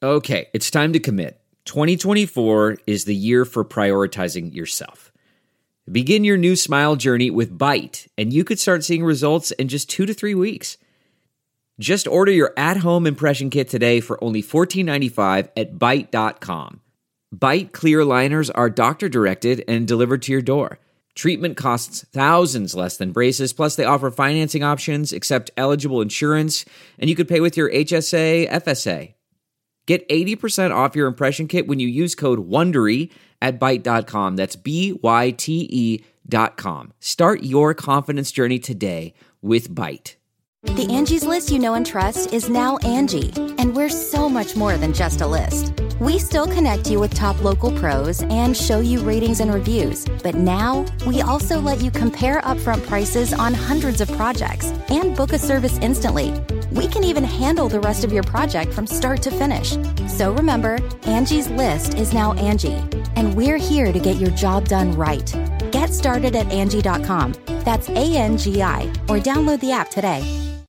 Okay, it's time to commit. 2024 is the year for prioritizing yourself. Begin your new smile journey with Byte, and you could start seeing results in just 2 to 3 weeks. Just order your at-home impression kit today for only $14.95 at Byte.com. Byte clear liners are doctor-directed and delivered to your door. Treatment costs thousands less than braces, plus they offer financing options, accept eligible insurance, and you could pay with your HSA, FSA. Get 80% off your impression kit when you use code WONDERY at Byte.com. That's BYTE.com. Start your confidence journey today with Byte. The Angie's List you know and trust is now Angie, and we're so much more than just a list. We still connect you with top local pros and show you ratings and reviews, but now we also let you compare upfront prices on hundreds of projects and book a service instantly. We can even handle the rest of your project from start to finish. So remember, Angie's List is now Angie, and we're here to get your job done right. Get started at Angie.com. That's ANGI, or download the app today.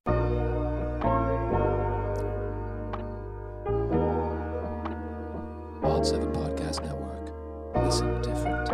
Wild 7 Podcast Network. Listen different.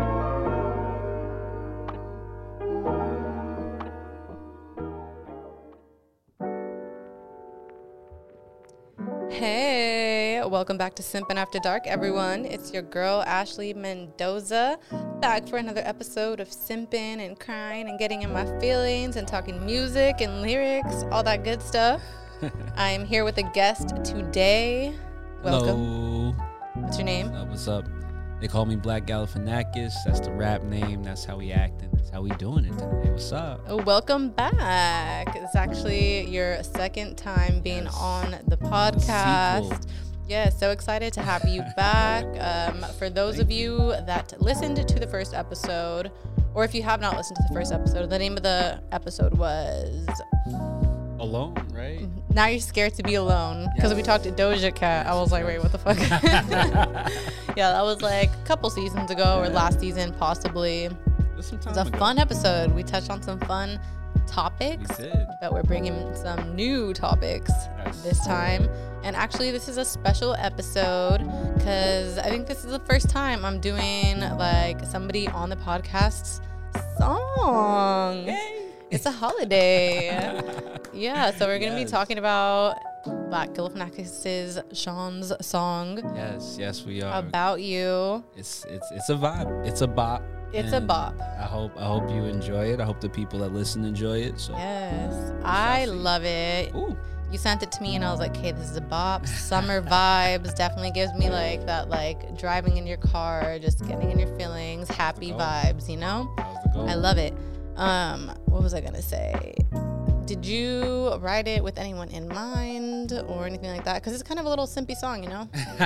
Hey, welcome back to Simpin' After Dark, everyone. It's your girl, Ashley Mendoza, back for another episode of Simpin' and crying and getting in my feelings and talking music and lyrics, all that good stuff. I'm here with a guest today. Welcome. Hello. What's your name? What's up? They call me Black Galifianakis. That's the rap name. That's how we acting. That's how we doing it today. What's up? Oh, welcome back. It's actually your second time being on the podcast. Yeah, so excited to have you back. For those of you that listened to the first episode, or if you have not listened to the first episode, the name of the episode was Alone, right? Now You're Scared to Be Alone, because we talked to Doja Cat. I was like, wait, what the fuck? Yeah, that was like a couple seasons ago, or last season possibly. It was a fun episode. We touched on some fun topics, but we're bringing some new topics this time. And actually, this is a special episode because I think this is the first time I'm doing like somebody on the podcast's song. Yay. It's a holiday. Yeah, so we're going to be talking about Black Galifianakis' Sean's song. Yes, we are. About You. It's a vibe. It's a bop. It's a bop. I hope you enjoy it. I hope the people that listen enjoy it. So yes, I love it. Ooh. You sent it to me and I was like, hey, this is a bop. Summer vibes. Definitely gives me like that, like driving in your car, just getting in your feelings, happy vibes, you know? I love it. What was I gonna say? Did you write it with anyone in mind or anything like that? Because it's kind of a little simpy song, you know?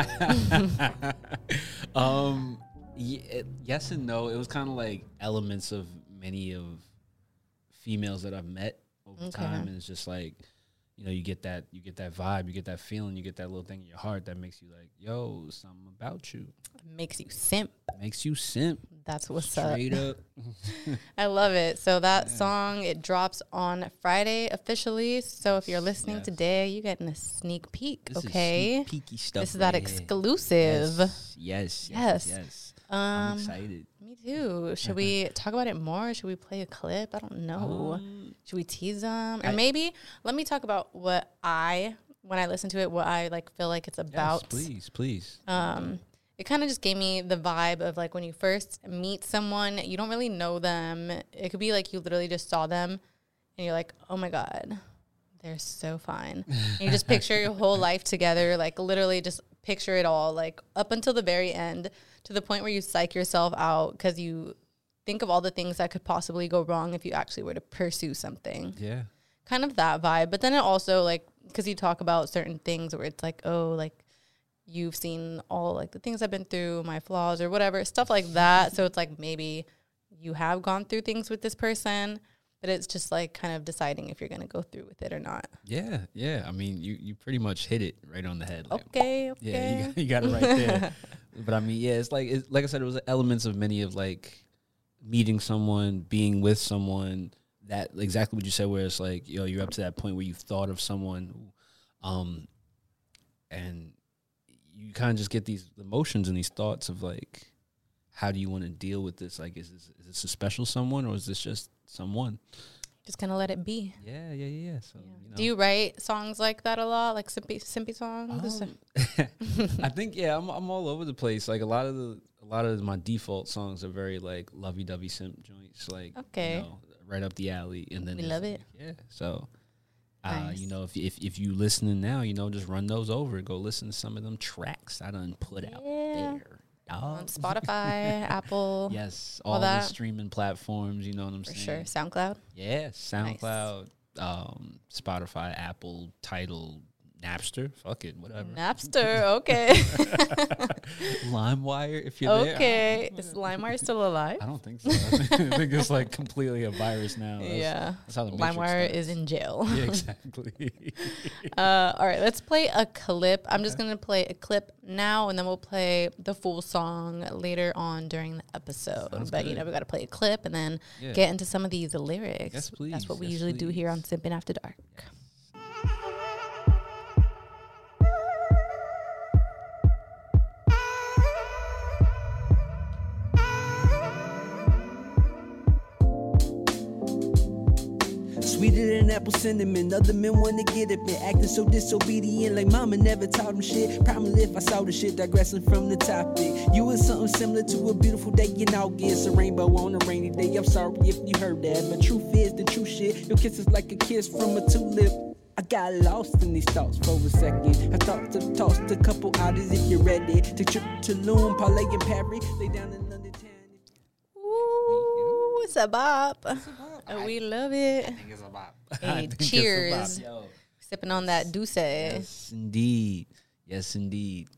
Yes and no. It was kind of like elements of many of females that I've met over time, and it's just like, you know, you get that vibe, you get that feeling, you get that little thing in your heart that makes you like, yo, something about you. Makes you simp. That's what's Straight up. I love it. So that song, it drops on Friday officially. So if you're listening today, you're getting a sneak peek, this okay? Is sneak peeky stuff. This is that exclusive. Yes. I'm excited. Me too. Should we talk about it more? Should we play a clip? I don't know. Should we tease them? Or maybe let me talk about when I listen to it, what I like feel like it's about. Yes, please. It kind of just gave me the vibe of like when you first meet someone, you don't really know them. It could be like you literally just saw them and you're like, oh my God, they're so fine. And you just picture your whole life together, like literally just picture it all, like up until the very end, to the point where you psych yourself out because you think of all the things that could possibly go wrong if you actually were to pursue something. Yeah. Kind of that vibe. But then it also like, because you talk about certain things where it's like, oh, like, you've seen all like the things I've been through, my flaws or whatever, stuff like that. So it's like maybe you have gone through things with this person, but it's just like kind of deciding if you're going to go through with it or not. Yeah. I mean, you pretty much hit it right on the head. Like, okay. Yeah, you got it right there. But I mean, yeah, it's like I said, it was elements of many of like meeting someone, being with someone, that exactly what you said, where it's like, yo, you're up to that point where you've thought of someone, and you kind of just get these emotions and these thoughts of like, how do you want to deal with this? Like, is this a special someone, or is this just someone? Just kind of let it be. Yeah. So, you know. Do you write songs like that a lot, like simpy songs? I think I'm all over the place. Like a lot of my default songs are very like lovey-dovey simp joints, like okay, you know, right up the alley. And then we love it. Yeah. So, nice. you know, if you listening now, you know, just run those over. Go listen to some of them tracks I done put out there. On Spotify, Apple. Yes, all the streaming platforms, you know what I'm saying? For sure. SoundCloud? Yeah, SoundCloud, Spotify, Apple, Tidal, Napster, fuck it, whatever. Napster, okay. LimeWire, if you're there. Okay, is LimeWire still alive? I don't think so. I think it's like completely a virus now. That's how the LimeWire is in jail. Yeah, exactly. All right, let's play a clip. I'm just going to play a clip now, and then we'll play the full song later on during the episode. Sounds but, good. you know, we got to play a clip and then get into some of these lyrics. Yes, please. That's what we usually do here on Simpin' After Dark. Sweeter than apple cinnamon, other men wanna get up and acting so disobedient like mama never taught them shit. Probably if I saw the shit digressing from the topic. You was something similar to a beautiful day in August, a rainbow on a rainy day. I'm sorry if you heard that, but truth is the true shit. Your kiss is like a kiss from a tulip. I got lost in these thoughts for a second. I thought to toss a couple outers if you're ready. Take trip to Loon, Parlay and Parry, lay down in London town. Ooh, it's a bop. We love it. I think it's a bop. Hey, cheers. Sipping on that Douce. Yes, indeed. Yes, indeed.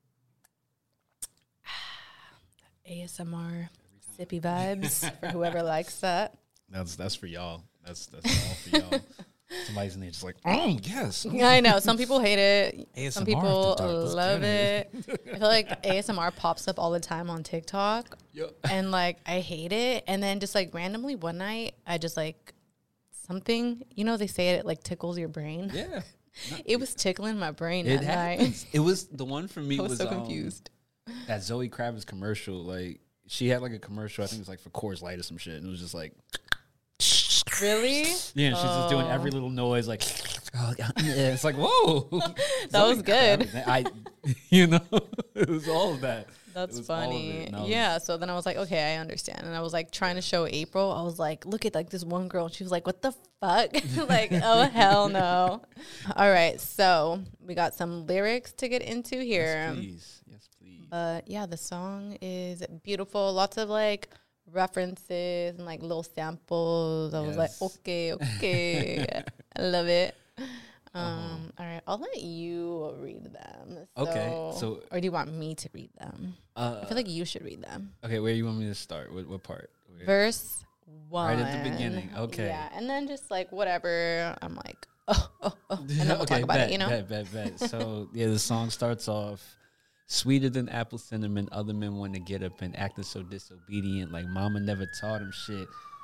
ASMR sippy vibes for whoever likes that. That's for y'all. That's all for y'all. Somebody's in there just like, oh, yes. I know. Some people hate it. ASMR Some people after dark. Let's love get it. I feel like ASMR pops up all the time on TikTok. Yep. And, like, I hate it. And then just, like, randomly one night, I just, like, something, you know, they say it like tickles your brain. Yeah. It was tickling my brain It that night. happens. It was the one for me. I was so confused. That Zoe Kravitz commercial. Like, she had like a commercial. I think it was like for Coors Light or some shit, and it was just like, really? yeah. And she's just doing every little noise, like, yeah. It's like, whoa, that was good. You know, it was all of that. That's funny. Yeah. So then I was like, okay, I understand. And I was like trying to show April. I was like, look at like this one girl. She was like, what the fuck? Like, oh, hell no. All right. So we got some lyrics to get into here. Yes, please. Yes, please. But yeah, the song is beautiful. Lots of like references and like little samples. I was like, okay. I love it. All right, I'll let you read them. Okay, so or do you want me to read them? I feel like you should read them. Okay, where do you want me to start? What part? Verse 1. Right at the beginning. Okay. Yeah, and then just like whatever. I'm like, oh, and then we'll talk about it. You know. Bet. So yeah, the song starts off. Sweeter than apple cinnamon, other men want to get up and acting so disobedient like mama never taught him shit.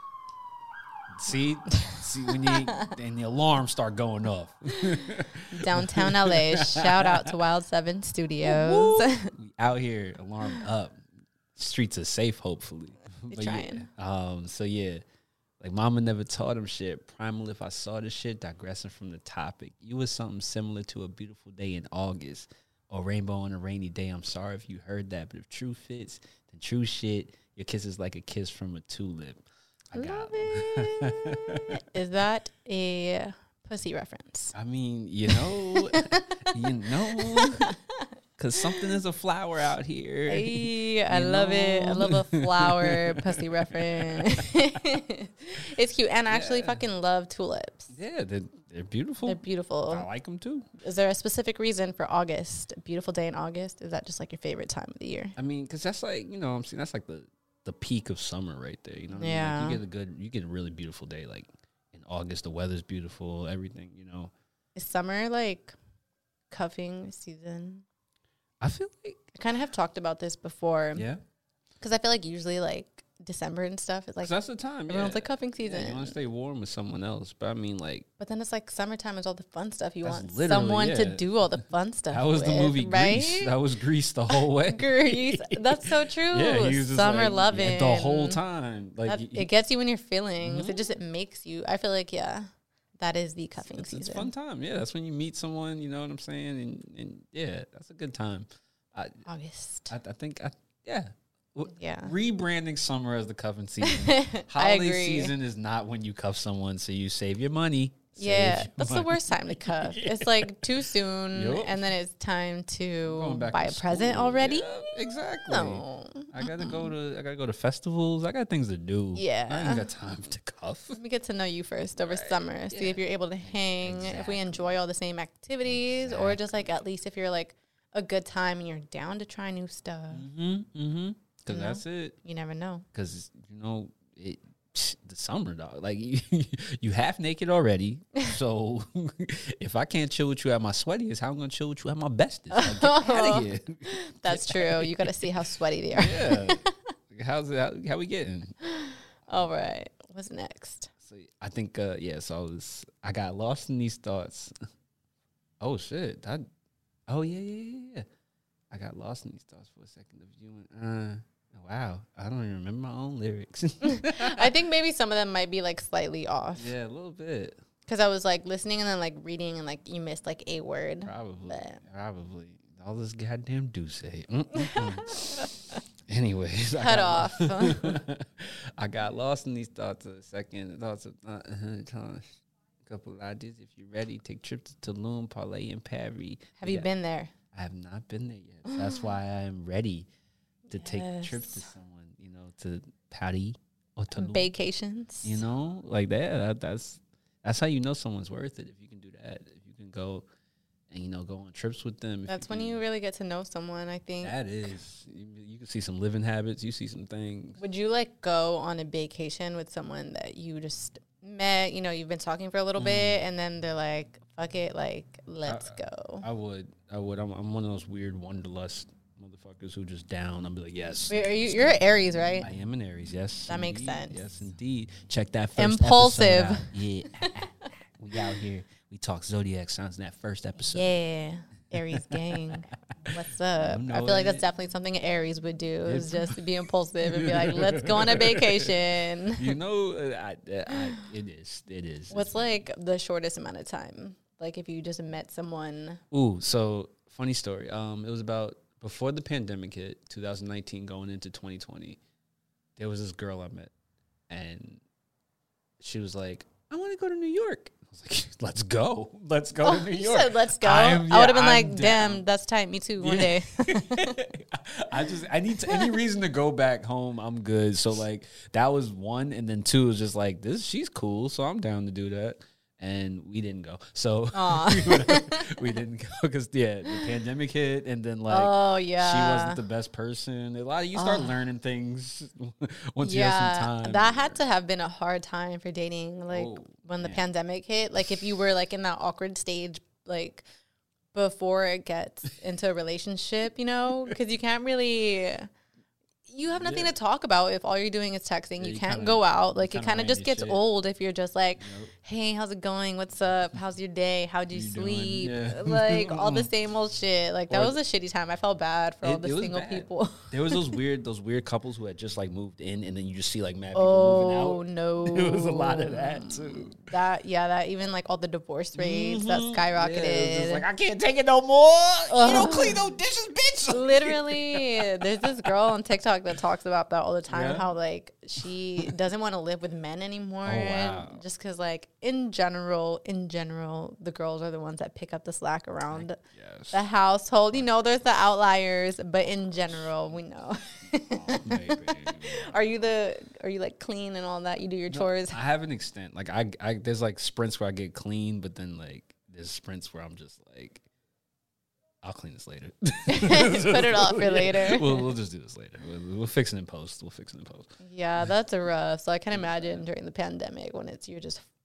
See when and the alarms start going off. Downtown LA, shout out to Wild 7 Studios. We out here, alarm up. Streets are safe, hopefully. Trying. Yeah, so yeah, like mama never taught him shit. Primal, if I saw the shit, digressing from the topic. You was something similar to a beautiful day in August or rainbow on a rainy day. I'm sorry if you heard that, but if true fits, then true shit. Your kiss is like a kiss from a tulip. Love it. Is that a pussy reference? I mean, you know, because something is a flower out here. Hey, I love it. I love a flower pussy reference. It's cute. And I actually fucking love tulips. Yeah, they're beautiful. They're beautiful. I like them too. Is there a specific reason for August? A beautiful day in August? Is that just like your favorite time of the year? I mean, because that's like, you know what I'm saying? That's like the peak of summer right there. You know what yeah. I mean? Like you get a really beautiful day. Like in August, the weather's beautiful, everything, you know. Is summer like cuffing season? I feel like I kind of have talked about this before. Yeah. Because I feel like usually like December and stuff. It's like 'Cause that's the time. everyone's yeah. like cuffing season. Yeah, you want to stay warm with someone else, but I mean, like, But then it's like summertime is all the fun stuff. You That's want literally, someone to yeah. do all the fun stuff. that was the with, movie right? Grease. That was Grease the whole way. Grease. That's so true. Yeah, he was just Summer like, loving the whole time. Like It gets you in your feelings. It makes you. I feel like that is the cuffing it's season. a fun time. Yeah, that's when you meet someone. You know what I'm saying? And yeah, that's a good time. August. I think Yeah. Rebranding summer as the cuffing season. Holiday agree. season is not when you cuff someone, so you save your money. Yeah, Save your that's the money. worst time to cuff. It's like too soon, Yup. and then it's time to Going back buy to a present school. already. Yeah, exactly. No. I gotta go to festivals. I got things to do. Yeah. I ain't got time to cuff. Let me get to know you first over summer. See if you're able to hang, if we enjoy all the same activities, or just like at least if you're like a good time and you're down to try new stuff. Because that's it. You never know. Because the summer, dog. Like you half naked already. So if I can't chill with you at my sweatiest, how I'm gonna chill with you at my bestest? Like, get out of here. That's true. You got to see how sweaty they are. Yeah. Like, how we getting? All right. What's next? So I think so I got lost in these thoughts. Oh shit. Yeah. I got lost in these thoughts for a second of you and wow. I don't even remember my own lyrics. I think maybe some of them might be like slightly off. Yeah, a little bit. Because I was like listening and then like reading and like you missed like a word. Probably. All this goddamn do say. Anyways, Cut off. I got lost in these thoughts a second. Thoughts of a couple of ideas. If you're ready, take trips to Tulum, Parlay, and Paris. Have you been there? I have not been there yet. That's why I am ready to take trips to someone, to Paris or Tulum. Vacations. Like that. That's how you know someone's worth it. If you can do that, if you can go and go on trips with them. That's when you really get to know someone, I think. That is. You can see some living habits. You see some things. Would you like go on a vacation with someone that you just met, you've been talking for a little bit, and then they're like, fuck it, like, let's go? I would. I'm one of those weird wanderlust motherfuckers who just down. I'll be like, yes. Wait, you're an Aries, right? I am an Aries, yes. That makes indeed. sense. Yes, indeed. Check that first Impulsive. episode out. Yeah. We out here. We talk zodiac signs in that first episode. Yeah. Aries gang. What's up? I feel like that's definitely something an Aries would do, is just be impulsive and be like, let's go on a vacation. It is. What's like the shortest amount of time? Like if you just met someone. Ooh, so funny story. It was about before the pandemic hit, 2019 going into 2020. There was this girl I met, and she was like, I want to go to New York. I was like, let's go to New York. You said let's go. I would have been I'm like, down. damn, that's tight. Me too. One day. I need any reason to go back home. I'm good. So like that was one, and then two was just like she's cool, so I'm down to do that. And we didn't go. So we didn't go because the pandemic hit, and then like she wasn't the best person. A lot of you start learning things once you have some time. That had to have been a hard time for dating, like when the pandemic hit. Like if you were like in that awkward stage, like before it gets into a relationship, because you can't really. You have nothing to talk about if all you're doing is texting. You can't go out. Like, it kind of just gets old if you're just like, hey, how's it going? What's up? How's your day? How'd you sleep? Like, all the same old shit. Like, that was a shitty time. I felt bad for all the single people. There was those weird couples who had just, like, moved in, and then you just see, like, mad people moving out. Oh, no. There was a lot of that, too. That even, like, all the divorce rates that skyrocketed. Yeah, just like, I can't take it no more. You don't clean those dishes, bitch. Literally. There's this girl on TikTok that talks about that all the time, how like she doesn't want to live with men anymore. Just because like in general the girls are the ones that pick up the slack around the household. There's the outliers, but in general we know. Are you like clean and all that? You do your chores? I have an extent. Like I there's like sprints where I get clean, but then like there's sprints where I'm just like, I'll clean this later. Put it off for later. We'll just do this later. We'll fix it in post. Yeah, that's a rough. So I can imagine during the pandemic when you're just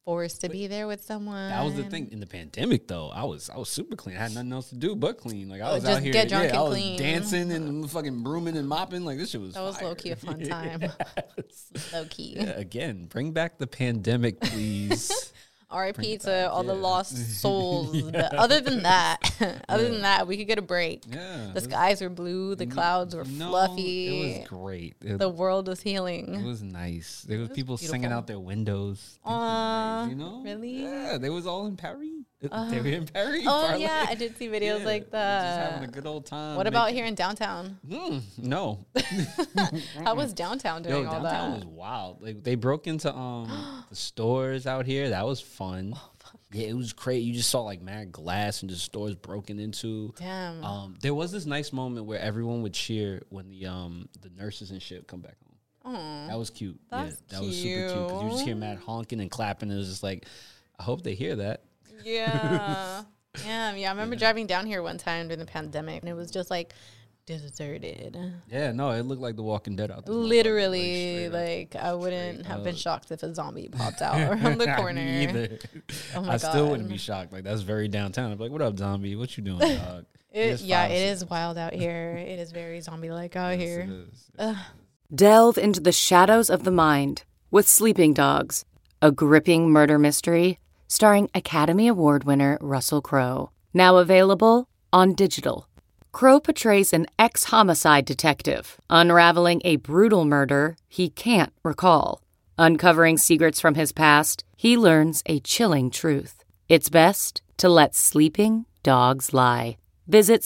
forced to be there with someone. That was the thing. In the pandemic, though, I was super clean. I had nothing else to do but clean. Like, I was just out here. get drunk and I was clean. dancing and fucking brooming and mopping. Like, this shit was That was fire. low-key a fun time. Low-key. Yeah, again, bring back the pandemic, please. R.I.P. to all the lost souls. But other than that, we could get a break. Yeah. The skies were blue. The clouds were fluffy. It was great. The world was healing. It was nice. There was people beautiful. singing out their windows. Nice, You know? really? Yeah, they was all in Paris. They were in Paris. Oh, parlay. yeah, I did see videos like that. Just having a good old time. What about here in downtown? No. How was downtown doing all downtown that? was wild. Like, they broke into the stores out here. That was fun. Yeah, it was crazy. You just saw like mad glass and just stores broken into. Damn. There was this nice moment where everyone would cheer when the nurses and shit come back home. That was cute. That's that was super cute because you just hear mad honking and clapping. It was just like, I hope they hear that. Yeah. Yeah. I remember driving down here one time during the pandemic, and it was just like deserted. Yeah, no, it looked like The Walking Dead out there. Literally, like I wouldn't have been shocked if a zombie popped out around the corner. Me either. Oh my I still God. wouldn't be shocked. Like, that's very downtown. I'd be like, what up, zombie? What you doing, dog? It is wild out here. It is very zombie-like out here. Delve into the shadows of the mind with Sleeping Dogs, a gripping murder mystery starring Academy Award winner Russell Crowe. Now available on digital. Crowe portrays an ex-homicide detective unraveling a brutal murder he can't recall. Uncovering secrets from his past, he learns a chilling truth. It's best to let sleeping dogs lie. Visit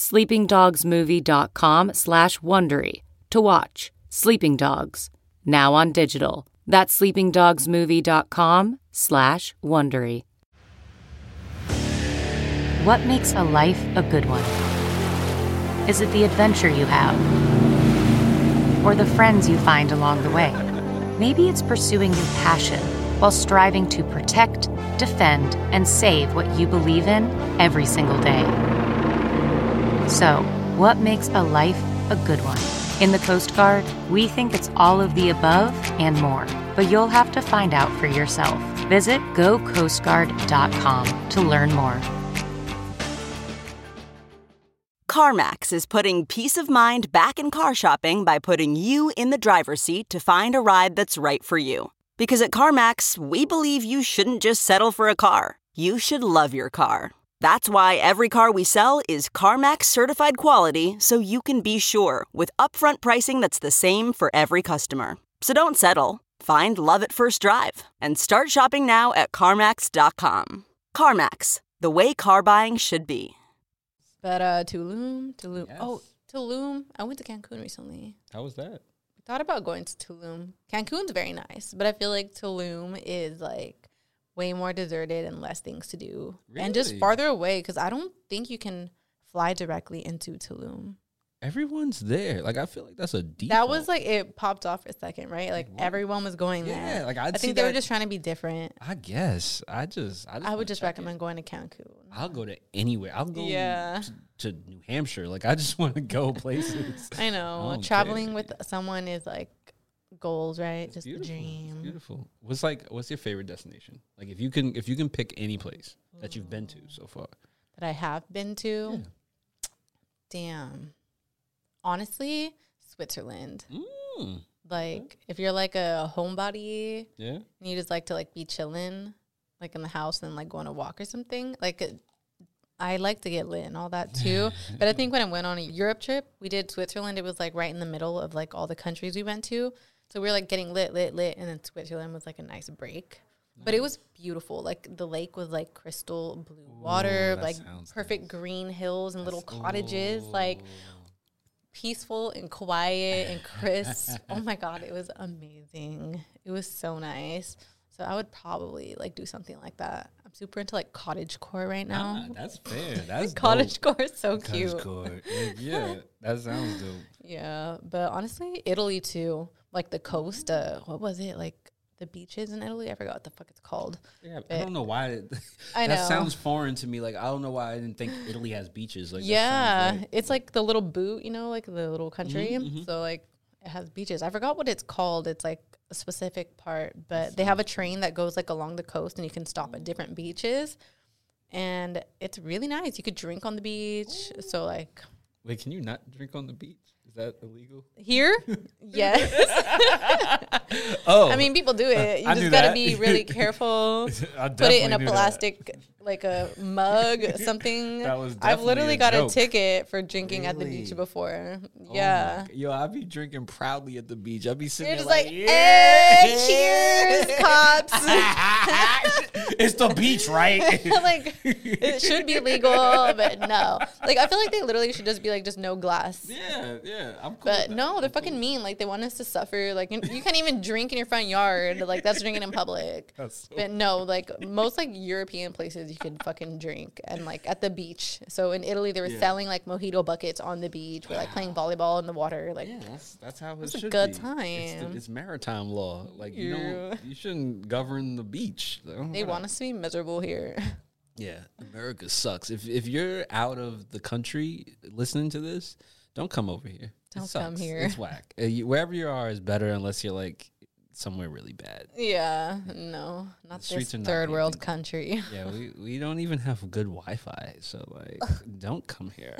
sleepingdogsmovie.com/Wondery to watch Sleeping Dogs, now on digital. That's sleepingdogsmovie.com/Wondery. What makes a life a good one? Is it the adventure you have? Or the friends you find along the way? Maybe it's pursuing your passion while striving to protect, defend, and save what you believe in every single day. So, what makes a life a good one? In the Coast Guard, we think it's all of the above and more, but you'll have to find out for yourself. Visit gocoastguard.com to learn more. CarMax is putting peace of mind back in car shopping by putting you in the driver's seat to find a ride that's right for you. Because at CarMax, we believe you shouldn't just settle for a car. You should love your car. That's why every car we sell is CarMax certified quality, so you can be sure with upfront pricing that's the same for every customer. So don't settle. Find love at first drive and start shopping now at CarMax.com. CarMax, the way car buying should be. But Tulum. Yes. Oh, Tulum. I went to Cancun recently. How was that? Thought about going to Tulum. Cancun's very nice, but I feel like Tulum is like way more deserted and less things to do. And just Really? farther away, because I don't think you can fly directly into Tulum. Everyone's there. Like, I feel like that's a default. That was like, it popped off for a second, right? Like everyone was going there. Yeah, like, I'd I see think they were that- just trying to be different. I guess. I I would just recommend going to Cancun. I'll go to anywhere. I'll go Yeah. to New Hampshire. Like, I just want to go places. I know. don't Traveling care. with someone is like goals, right? Just Beautiful. the It's dream. beautiful. What's your favorite destination? Like, if you can pick any place that you've been to so far. That I have been to. Yeah. Damn. Honestly, Switzerland. Mm. Like, if you're like a homebody Yeah. and you just like to like be chilling, like in the house and like go on a walk or something, like I like to get lit and all that too. But I think when I went on a Europe trip, we did Switzerland. It was like right in the middle of like all the countries we went to. So we were like getting lit. And then Switzerland was like a nice break. But it was beautiful. Like the lake was like crystal blue water, that like sounds perfect green hills and little cottages, like peaceful and quiet and crisp. Oh my God, it was amazing. It was so nice. So I would probably like do something like that. I'm super into like cottagecore right now. That's fair. That's Cottagecore is so cute. Cottagecore. Yeah, that sounds dope. Yeah, but honestly, Italy too. Like the coast. What was it? Like the beaches in Italy? I forgot what the fuck it's called. Yeah, I don't know why. I that know. sounds foreign to me. Like, I don't know why I didn't think Italy has beaches. Like, that Yeah, sounds right. it's like the little boot, you know, like the little country. Mm-hmm, So like It has beaches. I forgot what it's called. It's like a specific part, but they have a train that goes like along the coast, and you can stop at different beaches, and it's really nice. You could drink on the beach. So like, wait, can you not drink on the beach? Is that illegal? Here? Yes. Oh. I mean, people do it. You I just knew got to that. be really careful. Put it in a plastic, like a mug, something. That was I've literally got definitely a a ticket for drinking at the Really? beach before. Oh Yeah. yo, I be drinking proudly at the beach. I be sitting You're there just like, yeah. cheers, cops. It's the beach, right? Like, it should be legal, but no. Like, I feel like they literally should just be like, just no glass. Yeah, I'm cool. But with no, that. they're fucking mean. Like, they want us to suffer. Like, you can't even drink in your front yard. Like, that's drinking in public. But no, like, most, like, European places you can fucking drink. And, like, at the beach. So, in Italy, they were selling, like, mojito buckets on the beach. We're, like, playing volleyball in the water. Like, Yeah, that's how it It's a should good be. time. It's maritime law. Like you Yeah. don't, you shouldn't govern the beach. they want us to be miserable here. Yeah, America sucks. If you're out of the country listening to this, don't come over here. It Don't come sucks. here. It's whack. Wherever you are is better unless you're like somewhere really bad. Yeah, no, not The streets this are not third world anything. country. Yeah, we don't even have good Wi-Fi, so like, don't come here.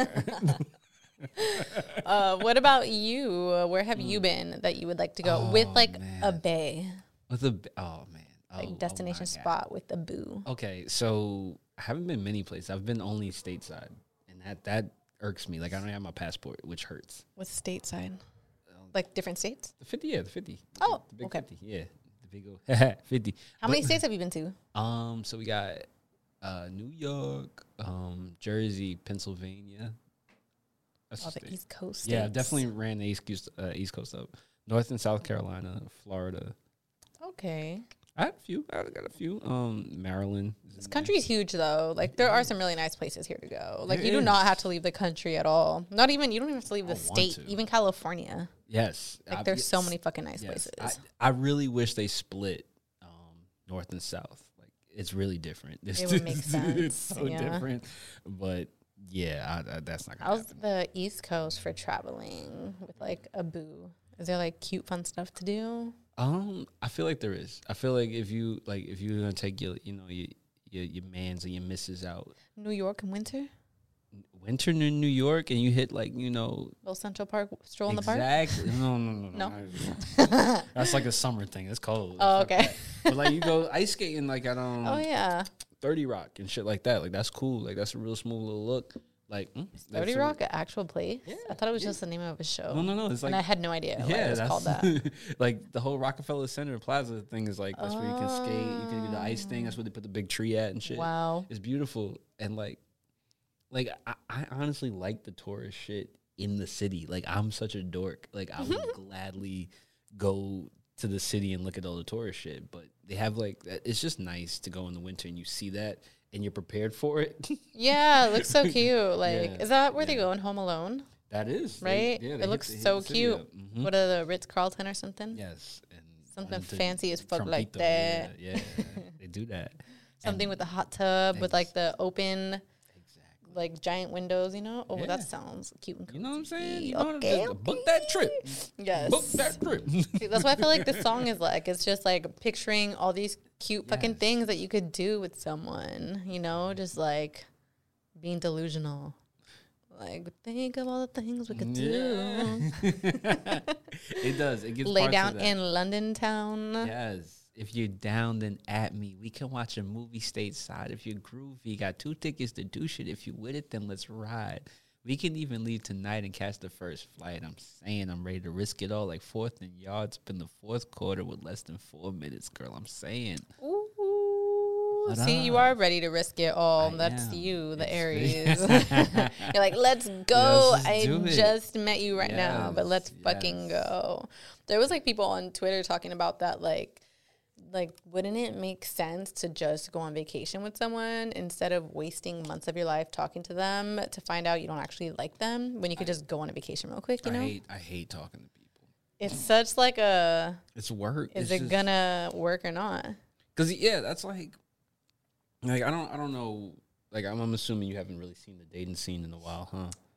What about you? Where have you been that you would like to go with like a bae, Oh man, like destination my God. spot with a boo? Okay, so I haven't been many places. I've been only stateside, and that irks me. Like I don't have my passport, which hurts. What's stateside? Like different states? The 50, yeah, the 50. Oh, the big okay. 50, yeah, the big old 50. How many states have you been to? So we got New York, Jersey, Pennsylvania. That's Oh, the the state. East Coast. Yeah, I've states. definitely ran the East Coast up. North and South Carolina, Florida. Okay. I had a few. I got a few. Maryland. This country's huge though. Like there are some really nice places here to go. Like There you do not is. have to leave the country at all. Not even you don't even have to leave the I want state. to. Even California. Yes. Like there's so many fucking nice Yes. places. I really wish they split North and South. Like it's really different. It would make It's sense, so yeah. different. But yeah, that's not gonna How's happen. the East Coast for traveling with like a boo? Is there like cute fun stuff to do? I feel like there is. I feel like if you're gonna take your mans or your misses out New York in winter? winter in New York and you hit like Little Central Park stroll in the park? exactly. No. No? That's like a summer thing. It's cold. Oh, Fuck okay. that. But like you go ice skating like at Oh yeah. 30 Rock and shit like that. Like that's cool. Like that's a real smooth little look. Like 30 Rock, an actual place? I thought it was just the name of a show. No. It's like and I had no idea why it was called that. like the whole Rockefeller Center Plaza thing is like that's where you can skate. You can do the ice thing. That's where they put the big tree at and shit. Wow. It's beautiful and like I honestly like the tourist shit in the city. Like I'm such a dork. Like I would gladly go to the city and look at all the tourist shit. But they have like it's just nice to go in the winter and you see that and you're prepared for it. Yeah, it looks so cute. Like, Yeah, is that where they go in Home Alone? That is Right? They it hit looks the so city cute. up. Mhm. What are the Ritz Carlton or something? Yes, and Something went to fancy as fuck like Trumpito, that. Yeah, they do that. Something And- with a hot tub with like the open, Exactly. like giant windows. You know? Oh, Yeah. that sounds cute and cool. You know what I'm saying? You Okay, know, just book that trip. Yes. Book that trip. See, that's what I feel like this song is like. It's just like picturing all these cute fucking Yes. things that you could do with someone, you know, just like being delusional. Like, think of all the things we could do. It does. It gives Lay parts down of that. in London town. Yes. If you're down, then at me. We can watch a movie stateside. If you're groovy, got 2 tickets to do shit. If you with it, then let's ride. We can even leave tonight and catch the first flight. I'm saying I'm ready to risk it all, like 4th and yards up in the 4th quarter with less than 4 minutes, girl. I'm saying. Ooh. What See, you up? are ready to risk it all. I That's am. you, the It's Aries. me. You're like, let's go. Let's I do it. just met you right now, but let's Yes, fucking yes. go. There was like people on Twitter talking about that, like wouldn't it make sense to just go on vacation with someone instead of wasting months of your life talking to them to find out you don't actually like them when you could just go on a vacation real quick, you know? I hate talking to people. It's such like a, It's work. is It's it just- gonna work or not? Cause yeah, that's like I don't know. Like I'm assuming you haven't really seen the dating scene in a while, huh?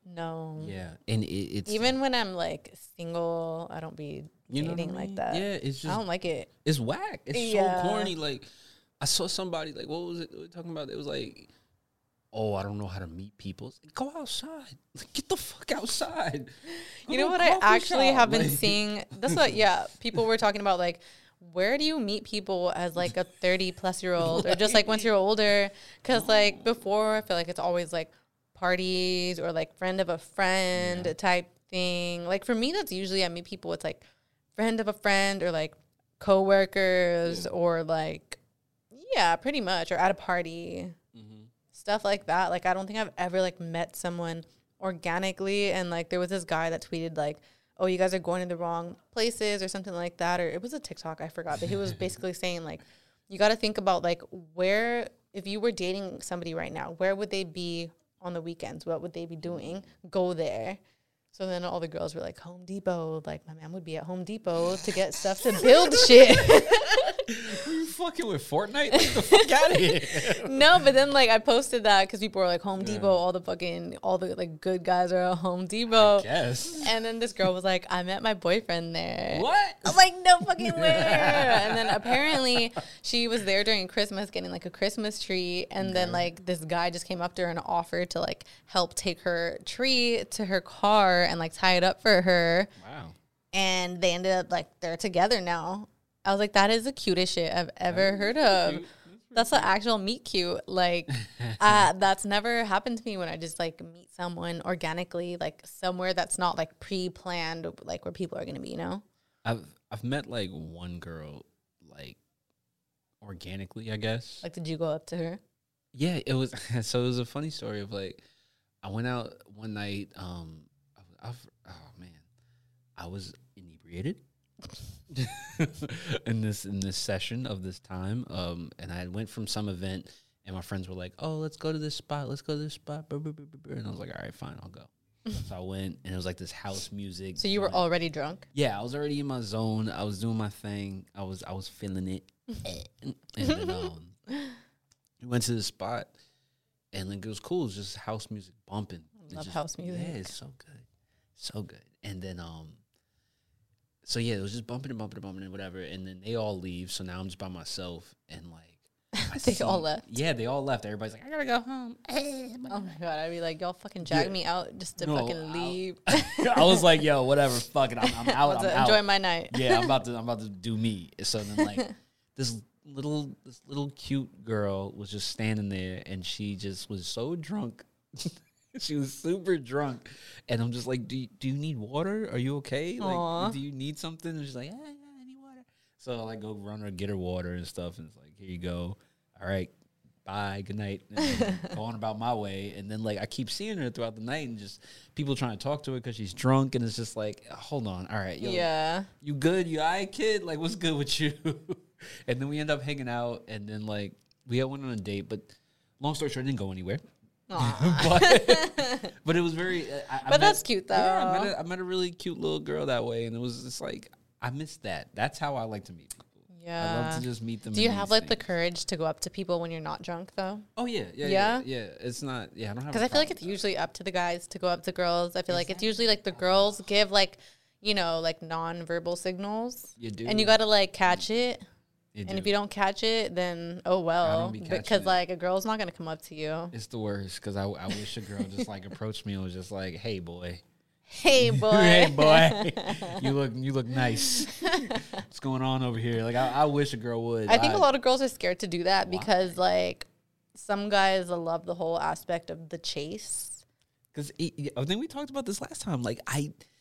No. Yeah, and it's even when I'm like single, I don't be dating like that. Yeah, it's just I don't like it. It's whack. It's so corny. Like I saw somebody like what was it we were talking about? It was like, oh, I don't know how to meet people. It's like, go outside. Like, get the fuck outside. Go You know to a what I coffee actually shop. have been Like- seeing? That's what, people were talking about, like, where do you meet people as, like, a 30-plus-year-old or just, like, once you're older? Because, like, before, I feel like it's always, like, parties or, like, friend of a friend type thing. Like, for me, that's usually I meet people, it's, like, friend of a friend or, like, coworkers or, like, pretty much, or at a party. Stuff like that. Like, I don't think I've ever, like, met someone organically. And, like, there was this guy that tweeted, like, oh, you guys are going to the wrong places or something like that. Or it was a TikTok, I forgot. But he was basically saying, like, you got to think about, like, where, if you were dating somebody right now, where would they be on the weekends? What would they be doing? Go there. So then all the girls were like, Home Depot. Like, my man would be at Home Depot to get stuff to build shit. Were you fucking with Fortnite? Get the fuck out of here. No, but then, like, I posted that because people were like, Home Depot, all the, like, good guys are at Home Depot. Yes. And then this girl was like, I met my boyfriend there. What? I'm like, no fucking way. And then apparently she was there during Christmas getting, like, a Christmas tree. And then, like, this guy just came up to her and offered to, like, help take her tree to her car and, like, tie it up for her. Wow. And they ended up, like, they're together now. I was like, that is the cutest shit I've ever heard of. That's the actual meet cute. Like, that's never happened to me when I just, like, meet someone organically, like, somewhere that's not, like, pre-planned, like, where people are going to be, you know? I've met, like, one girl, like, organically, I guess. Like, did you go up to her? Yeah, it was, so it was a funny story of, like, I went out one night, I was inebriated. in this session of this time, and I went from some event, and my friends were like, "Oh, let's go to this spot. And I was like, "All right, fine, I'll go." So I went, and it was like this house music. So you were already drunk? Yeah, I was already in my zone. I was doing my thing. I was feeling it, and then we went to this spot, and like it was cool. It was just house music bumping. I love house music. Yeah, it's so good. And then so yeah, it was just bumping and whatever. And then they all leave. So now I'm just by myself and like all left. Yeah, they all left. Everybody's like, I gotta go home. Oh my god, I'd be like, y'all fucking drag me out just to fucking leave. I was like, yo, whatever, fuck it, I'm out. I'm enjoy out. my night. Yeah, I'm about to do me. So then like this little cute girl was just standing there, and she just was so drunk. She was super drunk, and I'm just like, do you need water? Are you okay? Like, Aww. do you need something? And she's like, yeah, I need water. So I like go run her, get her water and stuff, and it's like, here you go. All right, bye, good night. And then go on about my way, and then like I keep seeing her throughout the night, and just people trying to talk to her because she's drunk, and it's just like, hold on, all right, yo, Yeah. you good? You all right, kid? Like, what's good with you? And then we end up hanging out, and then like we went on a date, but long story short, it didn't go anywhere. but it was very. But that's cute though. Yeah, I met a really cute little girl that way, and it was just like I missed that. That's how I like to meet people. Yeah. I love to just meet them. Do you in have these like the things. courage to go up to people when you're not drunk though? Oh yeah. Yeah? It's not. Yeah, I don't have. Because I feel like it's usually up to the guys to go up to girls. I feel like it's usually like the girls give like, you know, like non-verbal signals. You do. And you got to like catch it. And if you don't catch it, then oh well. don't be catching Because it. like a girl's not going to come up to you. It's the worst because I wish a girl just like approached me and was just like, "Hey boy, Hey boy. hey boy, you look nice. What's going on over here?" Like I wish a girl would. I think a lot of girls are scared to do that because like some guys love the whole aspect of the chase. Because I think we talked about this last time. Like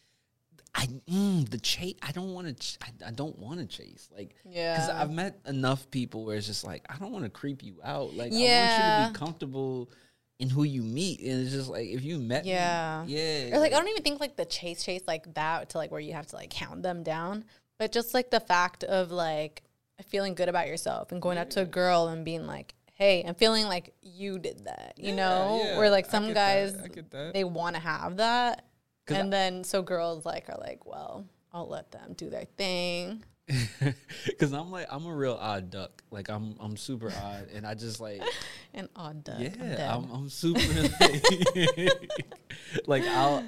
the chase. I don't want to. I don't want to chase. Like, because Yeah. I've met enough people where it's just like I don't want to creep you out. Like, I want Yeah. you to be comfortable in who you meet, and it's just like if you met, Yeah. me, yeah, Or like I don't even think like the chase like that to like where you have to like hound them down, but just like the fact of like feeling good about yourself and going up to a girl and being like, hey, I'm feeling like you did that, you know? yeah, Where like I some get guys that, I get that. they want to have that, 'Cause and then so girls like are like, well, I'll let them do their thing. Because I'm a real odd duck. Like I'm super odd, and I just like An odd duck. yeah, I'm super like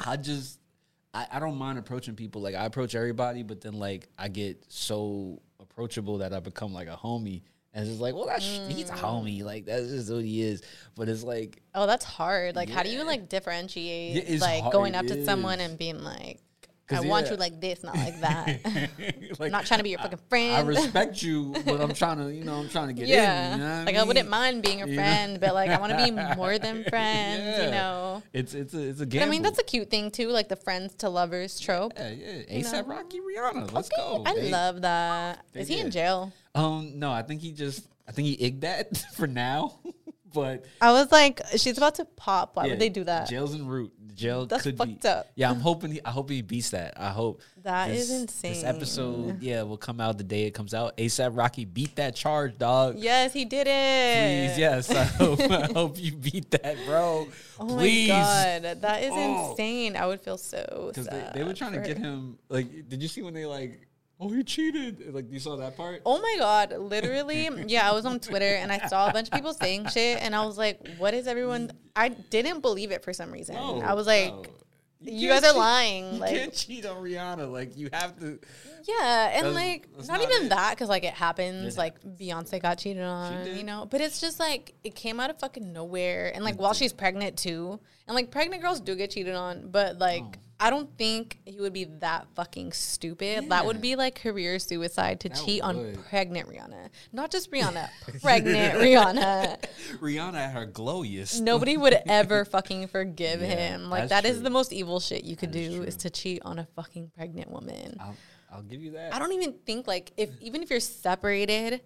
I don't mind approaching people. Like I approach everybody, but then like I get so approachable that I become like a homie. And it's just like, well, he's a homie. Like, that's just what he is. But it's like... Oh, that's hard. Like, how do you, like, differentiate, like, hard. Going up to someone and being like, I want you like this, not like that. Like, I'm not trying to be your fucking friend. I respect you, but I'm trying to, I'm trying to get in. You know what like, I wouldn't mind being your friend, but, like, I want to be more than friends, you know? It's a gamble. But, I mean, that's a cute thing, too, like the friends to lovers trope. Yeah. A$AP Rocky, Rihanna. Let's go. I love that. Is he in jail? No, I think he igged that for now. But I was like, she's about to pop. Why would they do that? Jail's en route. Jail That's could fucked be. up. Yeah, I hope he beats that. I hope that is insane. This episode, will come out the day it comes out. A$AP Rocky beat that charge, dog. Yes, he did it. Please, yes. I hope you beat that, bro. Oh Please. my god, that is insane. I would feel so sad. Because they were trying to get him. Like, did you see when they like? Oh, he cheated. Like, you saw that part? Oh, my God. Literally, yeah, I was on Twitter, and I saw a bunch of people saying shit, and I was like, what is everyone... I didn't believe it for some reason. No, I was like, you guys are lying. You like, can't cheat on Rihanna. Like, you have to... Yeah, and, that's not not even it. that, because, like, it happens. Like, Beyonce got cheated on, you know? But it's just, like, it came out of fucking nowhere. And, like, while she's pregnant, too. And, like, pregnant girls do get cheated on, but, like... I don't think he would be that fucking stupid. Yeah. That would be like career suicide to cheat on pregnant Rihanna. Not just Rihanna, pregnant Rihanna. Rihanna at her glowiest. Nobody would ever fucking forgive him. Like, that is the most evil shit you could do is to cheat on a fucking pregnant woman. I'll give you that. I don't even think, like, even if you're separated,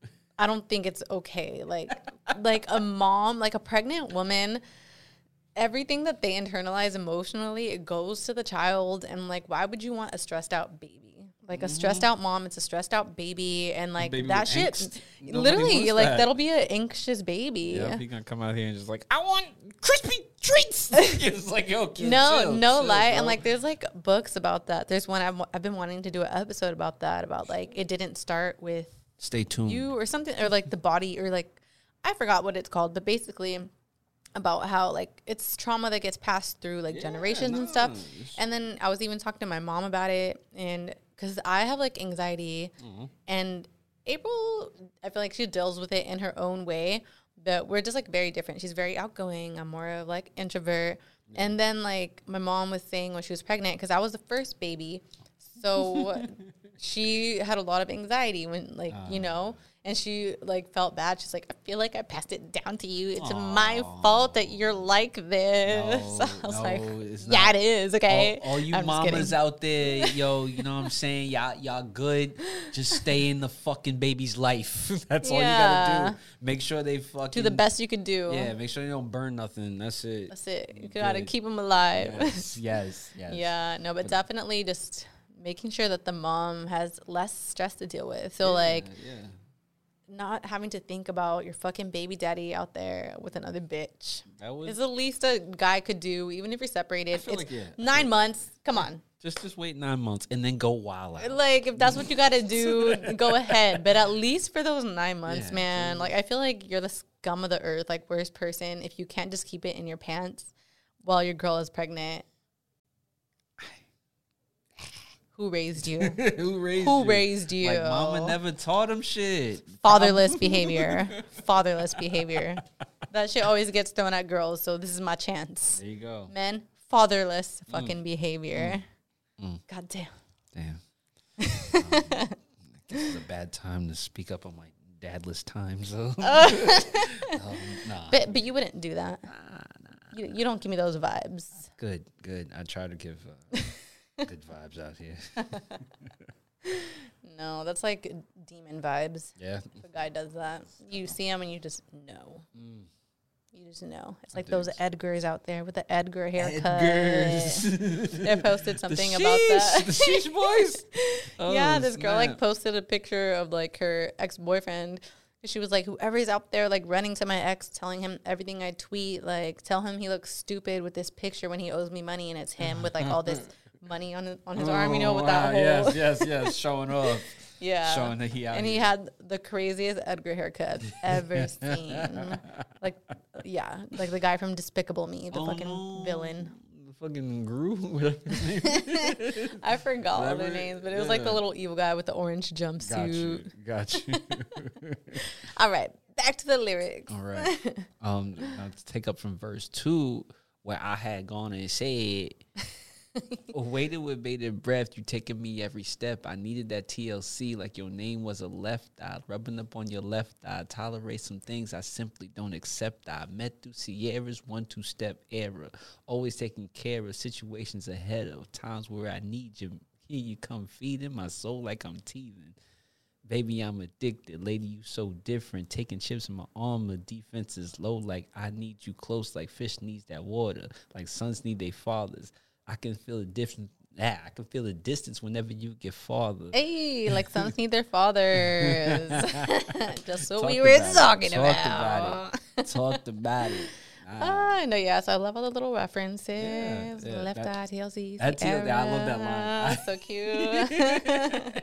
I don't think it's okay. Like a mom, like a pregnant woman... Everything that they internalize emotionally, it goes to the child. And, like, why would you want a stressed out baby? Like, a stressed out mom, it's a stressed out baby. And, like, that shit, angst. literally, like, that'll be an anxious baby. Yeah, he gonna come out here and just like, I want crispy treats. It's like, yo, kid, chill, lie. bro. And, like, there's, like, books about that. There's one I've been wanting to do an episode about that, about, like, it didn't start with Stay tuned. you or something, or, like, the body, or, like, I forgot what it's called, but basically... about how, like, it's trauma that gets passed through, like, generations and stuff. And then I was even talking to my mom about it, and because I have, like, anxiety, and April, I feel like she deals with it in her own way, but we're just, like, very different. She's very outgoing. I'm more of, like, introvert. And then, like, my mom was saying when she was pregnant, because I was the first baby, so she had a lot of anxiety when, like, you know, and she, like, felt bad. She's like, I feel like I passed it down to you. It's my fault that you're like this. I was like, yeah, it is, okay? All you mamas out there, yo, you know what I'm saying? Y'all good. Just stay in the fucking baby's life. That's all you gotta do. Make sure they fucking... do the best you can do. Yeah, make sure they don't burn nothing. That's it. That's it. You gotta keep them alive. Yes. Yeah, no, but definitely just making sure that the mom has less stress to deal with. So, not having to think about your fucking baby daddy out there with another bitch is the least a guy could do, even if you're separated. It's 9 months. Come on. Just wait 9 months and then go wild out. Like, if that's what you got to do, go ahead. But at least for those 9 months, man, like, I feel like you're the scum of the earth, like, worst person if you can't just keep it in your pants while your girl is pregnant. Who raised you? Who raised you? Like, mama never taught him shit. Fatherless behavior. Fatherless behavior. That shit always gets thrown at girls, so this is my chance. There you go. Men, fatherless fucking behavior. God damn. This is a bad time to speak up on my dadless time, so. Nah. But you wouldn't do that. Nah. You don't give me those vibes. Good. I try to give... good vibes out here. No, that's like demon vibes. Yeah. If a guy does that, you see him and you just know. You just know. It's like those Edgars out there with the Edgar haircut. They posted something about that. The sheesh boys? Yeah, this girl like posted a picture of like her ex-boyfriend. She was like, whoever's out there like running to my ex, telling him everything I tweet, like tell him he looks stupid with this picture when he owes me money, and it's him with like all this money on his arm, you know, with that whole... Yes, showing off. Yeah. Showing that and he had the craziest Edgar haircut I've ever seen. Like, yeah, like the guy from Despicable Me, the fucking villain. The fucking Gru. I forgot all their names, but it was like the little evil guy with the orange jumpsuit. Got you. All right, back to the lyrics. All right. Now to take up from verse 2, where I had gone and said, waited with bated breath, you taking me every step. I needed that TLC like your name was a left eye, rubbing up on your left eye. Tolerate some things I simply don't accept. I met through Sierra's 1-2 step era, always taking care of situations ahead of times where I need you. Here you come feeding my soul like I'm teething. Baby, I'm addicted. Lady, you so different. Taking chips in my armor. Defense is low like I need you close like fish needs that water. Like sons need their fathers. I can feel the difference. Yeah, I can feel the distance whenever you get farther. Hey, like sons need their fathers. Just what we were talking about. Talked about it. I know, yeah. So I love all the little references. Yeah, Left eye, TLC. I love that line. So cute.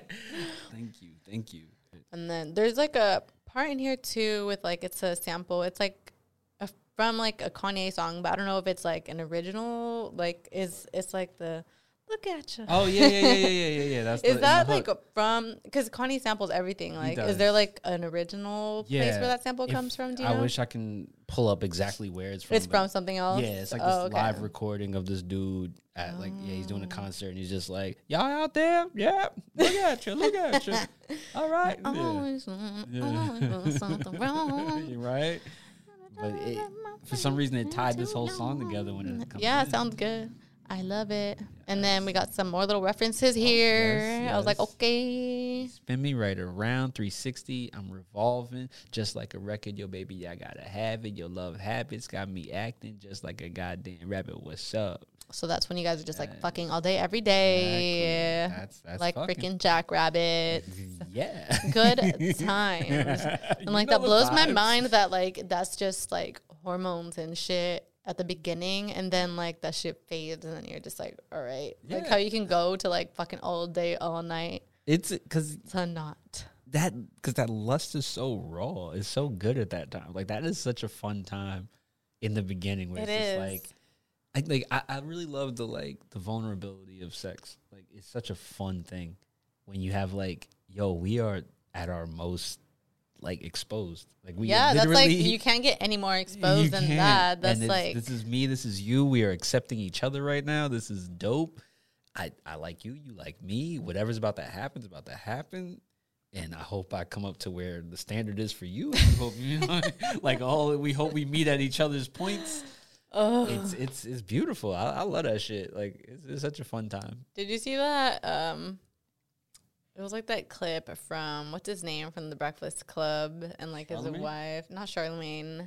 Thank you. And then there's like a part in here too with like it's a sample. It's like from like a Kanye song, but I don't know if it's like an original. Like it's like the look at you. Oh yeah. That's is that like from because Kanye samples everything? Like, is there like an original place where that sample comes from? Do you know? I wish I can pull up exactly where it's from. It's from something else. Yeah, it's like this live recording of this dude at he's doing a concert and he's just like, y'all out there? Yeah, look at you. All right, always something wrong. You're right. But for some reason, it tied this whole song together when it comes. Yeah, it sounds good. I love it. Yes. And then we got some more little references here. Yes. I was like, okay. Spin me right around 360. I'm revolving just like a record. Yo, baby, I gotta have it. Your love habits got me acting just like a goddamn rabbit. What's up? So that's when you guys are just like fucking all day, every day. Exactly. That's like freaking jackrabbits. Yeah. Good times. And like that blows my mind that like that's just like hormones and shit at the beginning, and then like that shit fades, and then you're just like, all right. Yeah. Like how you can go to like fucking all day, all night. It's because to not. Because that lust is so raw. It's so good at that time. Like that is such a fun time in the beginning where it's just like I really love the vulnerability of sex. Like it's such a fun thing when you have like, yo, we are at our most like exposed. Like we that's like you can't get any more exposed than that. That's like this is me, this is you. We are accepting each other right now. This is dope. I like you, you like me. Whatever's about to happen. And I hope I come up to where the standard is for you. I hope, you know, we hope we meet at each other's points. Oh. It's beautiful. I love that shit. Like it's such a fun time. Did you see that? It was like that clip from what's his name from the Breakfast Club and like his wife, not Charlemagne.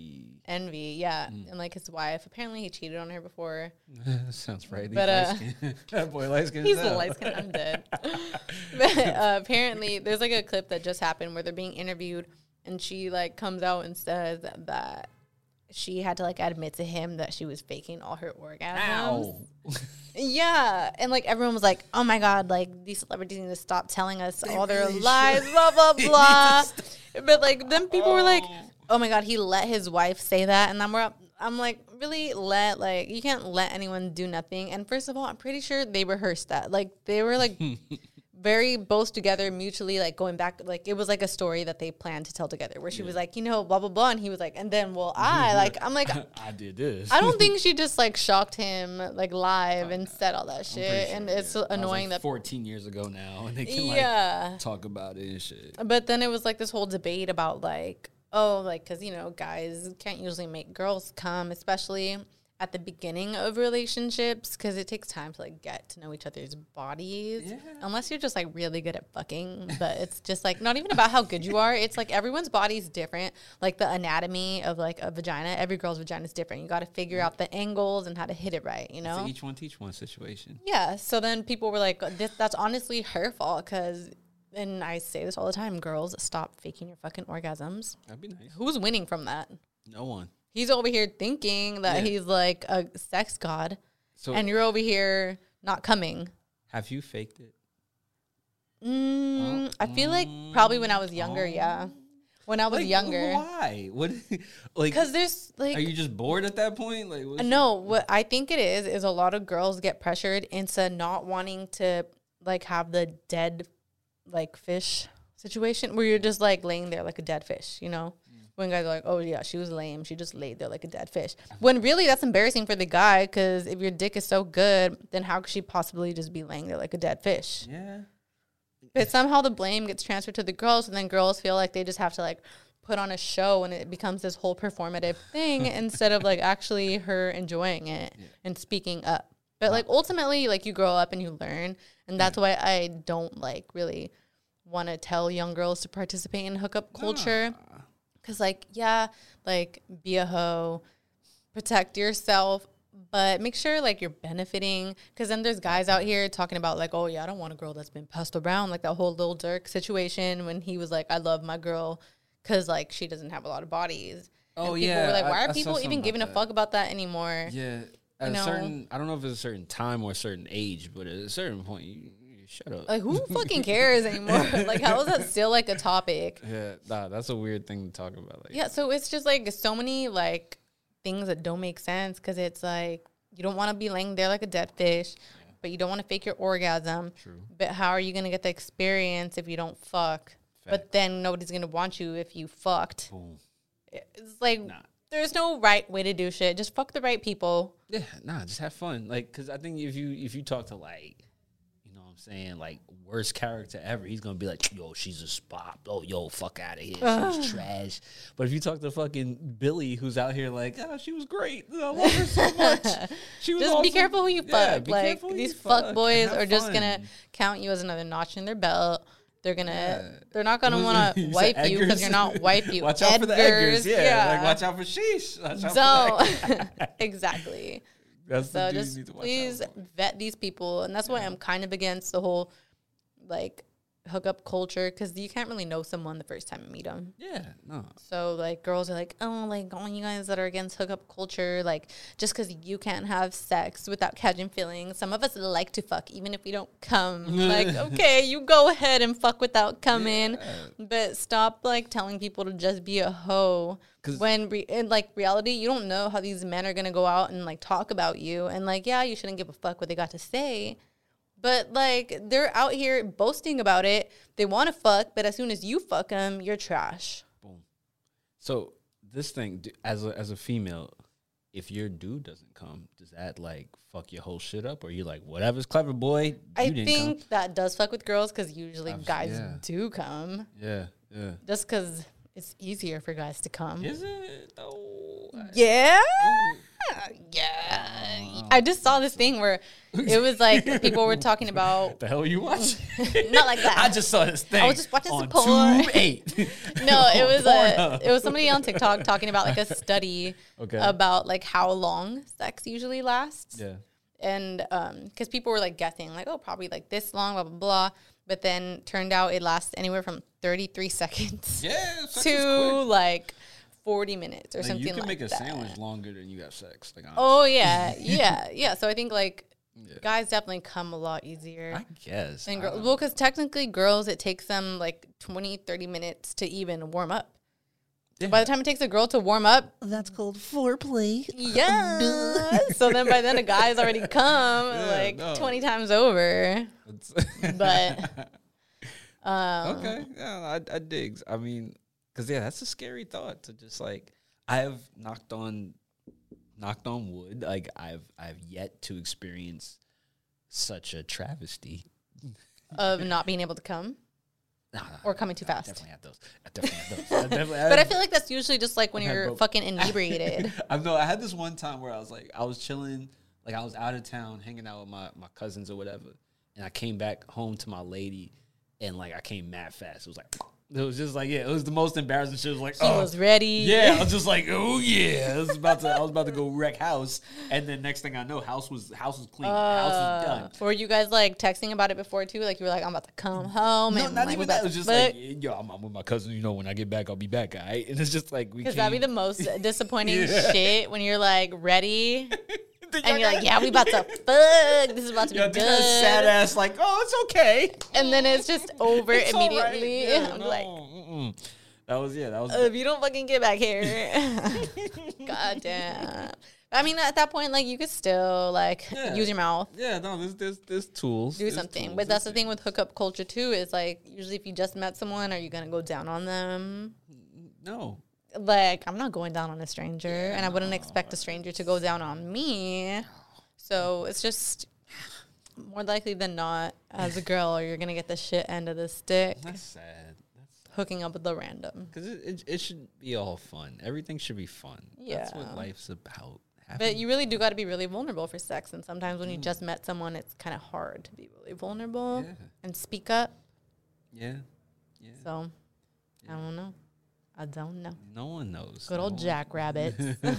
Envy, yeah, and like his wife. Apparently, he cheated on her before. Sounds right. But that boy light skin. He's the light skin. I'm dead. But apparently, there's like a clip that just happened where they're being interviewed, and she like comes out and says that she had to like admit to him that she was faking all her orgasms. Ow. Yeah, and like everyone was like, "Oh my god, like these celebrities need to stop telling us all their lies, blah blah blah." But like then people were like, "Oh my god, he let his wife say that," and I'm like, really you can't let anyone do nothing. And first of all, I'm pretty sure they rehearsed that. Like they were like very both together, mutually like going back. Like it was like a story that they planned to tell together, where she was like, you know, blah blah blah, and he was like, and then I'm like, I did this. I don't think she just like shocked him like live and said all that shit, sure, and it's annoying that 14 years ago now, and they can like talk about it and shit. But then it was like this whole debate about like, oh, like because you know guys can't usually make girls come, especially at the beginning of relationships, because it takes time to like get to know each other's bodies, unless you're just like really good at fucking. But it's just like not even about how good you are. It's like everyone's body's different. Like the anatomy of like a vagina, every girl's vagina is different. You got to figure out the angles and how to hit it right, you know? It's each one teach one situation. Yeah. So then people were like, that's honestly her fault, because, and I say this all the time, girls, stop faking your fucking orgasms. That'd be nice. Who's winning from that? No one. He's over here thinking that he's like a sex god, and you're over here not coming. Have you faked it? I feel like probably when I was younger, yeah. When I was younger. Why? What? Like, because there's like. Are you just bored at that point? Like, no. What I think it is a lot of girls get pressured into not wanting to like have the dead, like fish situation where you're just like laying there like a dead fish. You know, when guys are like, oh yeah, she was lame, she just laid there like a dead fish. When really that's embarrassing for the guy, because if your dick is so good, then how could she possibly just be laying there like a dead fish? Yeah. But somehow the blame gets transferred to the girls, and then girls feel like they just have to like put on a show, and it becomes this whole performative thing instead of like actually her enjoying it and speaking up. But like ultimately, like you grow up and you learn, and that's why I don't like really want to tell young girls to participate in hookup culture. Because like, yeah, like be a hoe, protect yourself, but make sure, like, you're benefiting. Because then there's guys out here talking about, like, oh, yeah, I don't want a girl that's been passed around. Like, that whole Lil Durk situation when he was like, I love my girl because, like, she doesn't have a lot of bodies. Oh, and people were like, why are people even giving a fuck about that anymore? Yeah. At a certain, I don't know if it's a certain time or a certain age, but at a certain point, you shut up. Like, who fucking cares anymore? Like, how is that still, like, a topic? Yeah, nah, that's a weird thing to talk about. Like, yeah, so it's just, like, so many, like, things that don't make sense because it's like you don't want to be laying there like a dead fish, but you don't want to fake your orgasm. True. But how are you going to get the experience if you don't fuck? Fact. But then nobody's going to want you if you fucked. Boom. It's like there's no right way to do shit. Just fuck the right people. Yeah, just have fun. Like, because I think if you talk to, like, you know what I'm saying, like, worst character ever, he's going to be like, yo, she's a spot. Oh, yo, fuck out of here. She's trash. But if you talk to fucking Billy, who's out here like, oh, she was great. I love her so much. She was just awesome. Be careful who you fuck. Like, these fuck boys are just going to count you as another notch in their belt. They're they're not gonna want to wipe you because you're not wipe you. Watch out for the Edgars. Yeah. Like, watch out for sheesh. Exactly. That's so just please vet these people, and that's why I'm kind of against the whole like hookup culture, because you can't really know someone the first time you meet them. Yeah, no. So like girls are like, oh, like all you guys that are against hookup culture, like just because you can't have sex without catching feelings. Some of us like to fuck even if we don't come. Like, okay, you go ahead and fuck without coming, but stop like telling people to just be a hoe. When in like reality, you don't know how these men are gonna go out and like talk about you, and like, yeah, you shouldn't give a fuck what they got to say. But, like, they're out here boasting about it. They want to fuck, but as soon as you fuck them, you're trash. Boom. So, this thing, as a female, if your dude doesn't come, does that, like, fuck your whole shit up? Or you like, whatever's clever, boy, I think that does fuck with girls because usually guys do come. Yeah. Just because it's easier for guys to come. Is it? Oh. Yeah. Yeah. I just saw this thing where it was like people were talking about the hell you watch? Not like that. I just saw this thing. I was just watching on some porn. 2-8. No, it was somebody on TikTok talking about like a study about like how long sex usually lasts. Yeah. And because people were like guessing like, oh, probably like this long, blah blah blah. But then turned out it lasts anywhere from 33 seconds to like 40 minutes or something like that. You can make a sandwich longer than you have sex. Like, oh, yeah. So I think, like, guys definitely come a lot easier. I guess. Than girls. Well, because technically girls, it takes them, like, 20, 30 minutes to even warm up. Yeah. By the time it takes a girl to warm up, that's called foreplay. Yeah. So then by then a guy's already come, 20 times over. But. Okay. Yeah, I digs. I mean. Because, that's a scary thought to just, like, I have knocked on wood. Like, I've yet to experience such a travesty. Of not being able to come? No, or coming too fast? I definitely have those. But I feel like that's usually just, like, when you're fucking inebriated. I had this one time where I was chilling. Like, I was out of town, hanging out with my cousins or whatever. And I came back home to my lady, and, like, I came mad fast. It was like... It was just like, it was the most embarrassing shit. It was like, he was ready. Yeah, I was just like, oh yeah. I was about to go wreck house, and then next thing I know, house was clean, house was done. Were you guys like texting about it before too? Like you were like, I'm about to come home. No, and not like, even that. It was just like, yo, I'm with my cousin. You know, when I get back, I'll be back. Right? And it's just like because that'd be the most disappointing shit when you're like ready. And you're like, yeah, we about to fuck. This is about to be good. Sad ass, like, oh, it's okay. And then it's just over It's all right. immediately. Yeah, I'm no, like, that was. if you don't fucking get back here. God damn. I mean, at that point, like, you could still, like, use your mouth. Yeah, no, there's tools. Do something. But that's the thing with hookup culture, too, is, like, usually if you just met someone, are you going to go down on them? No. Like, I'm not going down on a stranger, and I wouldn't expect a stranger to go down on me. So it's just more likely than not, as a girl, you're going to get the shit end of the stick. That's sad. Hooking up with the random. Because it should be all fun. Everything should be fun. Yeah. That's what life's about. But you really do got to be really vulnerable for sex. And sometimes when you just met someone, it's kind of hard to be really vulnerable and speak up. Yeah. So, I don't know. I don't know. No one knows. Good old jackrabbits.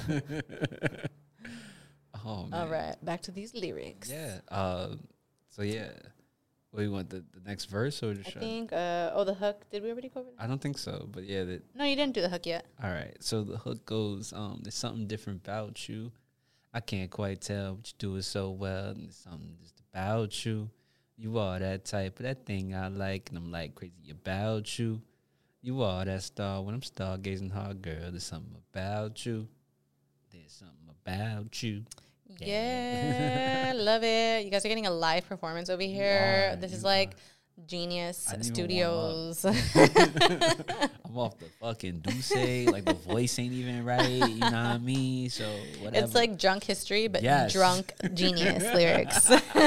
Oh, man. All right. Back to these lyrics. Yeah. So, yeah. We want the next verse or just I think, the hook. Did we already cover that? I don't think so, but yeah. No, you didn't do the hook yet. All right. So the hook goes, there's something different about you. I can't quite tell, but you do it so well. And there's something just about you. You are that type of that thing I like, and I'm like crazy about you. You are that star when I'm stargazing hard, girl. There's something about you. There's something about you. Yeah, love it. You guys are getting a live performance over here. This is like Genius Studios. I'm off the fucking Duce. Like, the voice ain't even right. You know what I mean? So, whatever. It's like drunk history, but Yes. drunk genius lyrics.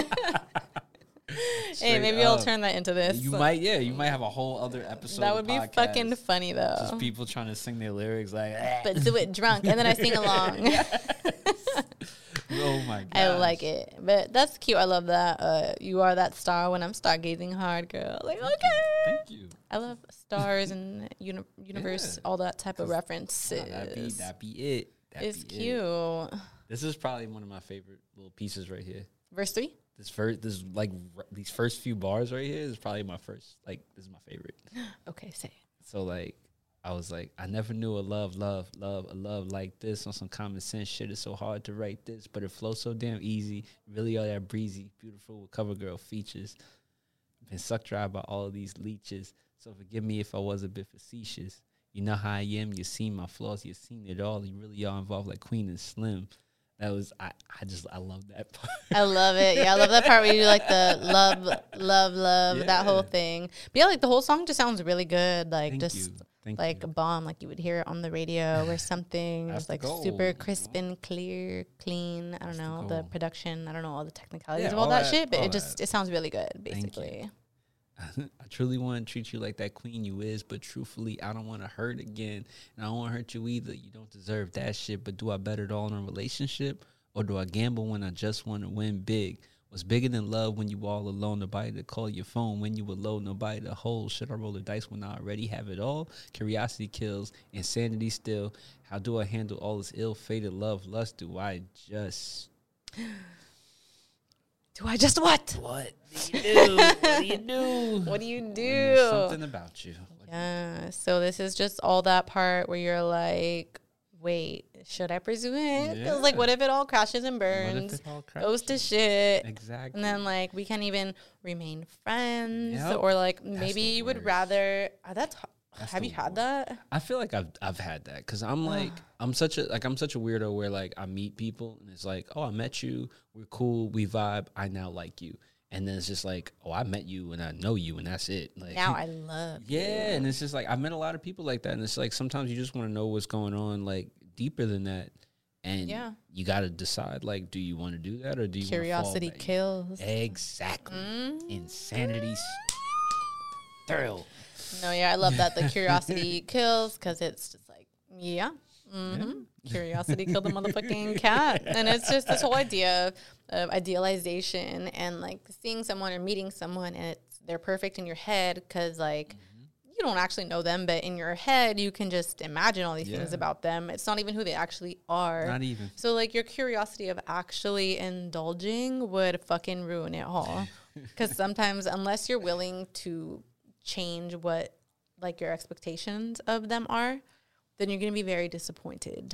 Hey, maybe I'll turn that into this. You might have a whole other episode. That of would the be podcast. fucking funny, though. Just people trying to sing their lyrics like, But do it drunk, and then I sing along. oh my god, I like it. But that's cute. I love that. You are that star when I'm stargazing hard, girl. Like, okay. Thank you. I love stars and universe, all that type of references. That be it. It's cute. This is probably one of my favorite little pieces right here. Verse 3? These first few bars right here is probably my first, like, this is my favorite. Okay, say it. So, like, I was like, I never knew a love like this on some common sense shit. It's so hard to write this, but it flows so damn easy. Really all that breezy, beautiful with cover girl features. Been sucked dry by all of these leeches. So forgive me if I was a bit facetious. You know how I am. You seen my flaws. You seen it all. You really are involved like Queen and Slim. That was, I love that part. I love it. Yeah, I love that part where you do like the love, that whole thing. But yeah, like the whole song just sounds really good. Like, Thank like you. a bomb. Like you would hear it on the radio or something. That's It's like the goal, super you crisp know? and clear, clean. I don't know, the goal. production. I don't know all the technicalities Yeah, of all that shit, but all it sounds really good, you. basically. I truly want to treat you like that queen you is, but truthfully, I don't want to hurt again. And I don't want to hurt you either. You don't deserve that shit, but do I bet it all in a relationship? Or do I gamble when I just want to win big? What's bigger than love when you all alone? Nobody to call your phone when you alone. Nobody to hold. Should I roll the dice when I already have it all? Curiosity kills. Insanity still. How do I handle all this ill-fated love? Lust? Do I just what? What do you do? What do you do? What do you When do? there's something about you. Yeah. So this is just all that part where you're like, wait, should I pursue it? Because like, what if it all crashes and burns? What if it all Goes to crashes? shit. Exactly. And then like we can't even remain friends, Yep. or like That's maybe the you would worst. rather. That's Have the you had worst. that? I feel like I've had that because I'm like I'm such a weirdo where like I meet people and it's like, oh, I met you, we're cool, we vibe, I now like you, and then it's just like, oh, I met you and I know you and that's it. Like Now I love. yeah, and it's just like I met a lot of people like that, and it's like sometimes you just want to know what's going on like deeper than that, and Yeah. you got to decide like, do you want to do that or do you Curiosity wanna fall back? kills. Exactly. Insanity thrill. No, yeah, I love that. The curiosity kills because it's just like, yeah. Curiosity killed the motherfucking cat. And it's just this whole idea of idealization and like seeing someone or meeting someone and they're perfect in your head because like you don't actually know them, but in your head you can just imagine all these things Yeah. about them. It's not even who they actually are. Not even. So like your curiosity of actually indulging would fucking ruin it all. Because sometimes unless you're willing to change what like your expectations of them are, then you're going to be very disappointed.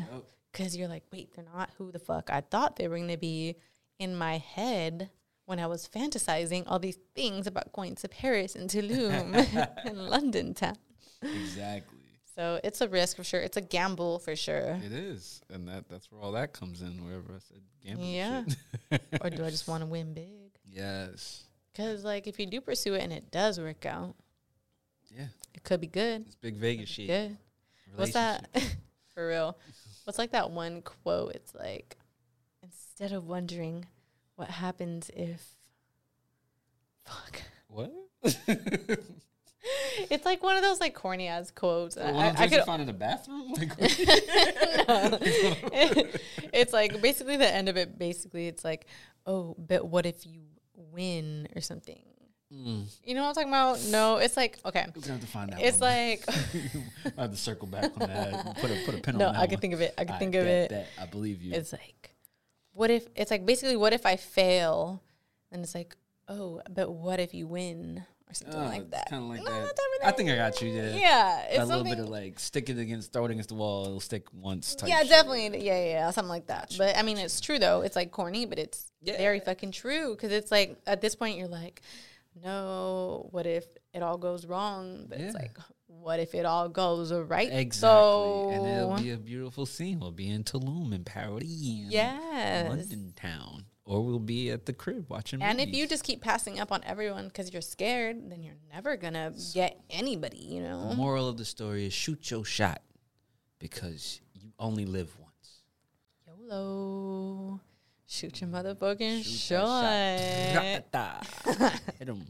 because you're like, wait, they're not who the fuck I thought they were going to be in my head when I was fantasizing all these things about going to Paris and Tulum and London town. Exactly. So it's a risk for sure. It's a gamble for sure. It is. And that's where all that comes in, wherever I said gamble. Yeah. Or do I just want to win big? Yes. Because, like, if you do pursue it and it does work out, yeah, it could be good. It's big Vegas shit. Good. What's that? For real. What's like that one quote? It's like, instead of wondering what happens if, fuck. What? It's like one of those like corny ass quotes. I could find in the bathroom. Like, no. It's like basically the end of it. Basically, it's like, oh, but what if you win or something? You know what I'm talking about? No, it's like, okay. We're gonna have to find that. It's one. like I have to circle back on that. Put a pin no, on that. I can think of it. I can think of it. I believe you. It's like, what if it's like basically what if I fail? And it's like, oh, but what if you win? Or something like that. Kind of like No, that. type of I think I thing. got you. Yeah. Yeah, it's a little bit something- of like stick it against, throw it against the wall. It'll stick once. Type Yeah, shit. definitely. Yeah, something like that. But I mean, it's true though. It's like corny, but it's very fucking true. Because it's like at this point, you're like, no, what if it all goes wrong? But it's like, what if it all goes right? Exactly. So, And it'll be a beautiful scene. We'll be in Tulum in Paris. Yes. London town. Or we'll be at the crib watching and movies. if you just keep passing up on everyone because you're scared, then you're never going to get anybody, you know? The moral of the story is shoot your shot because you only live once. YOLO. Shoot your motherfucking Shoot that shot. shot. Hit him.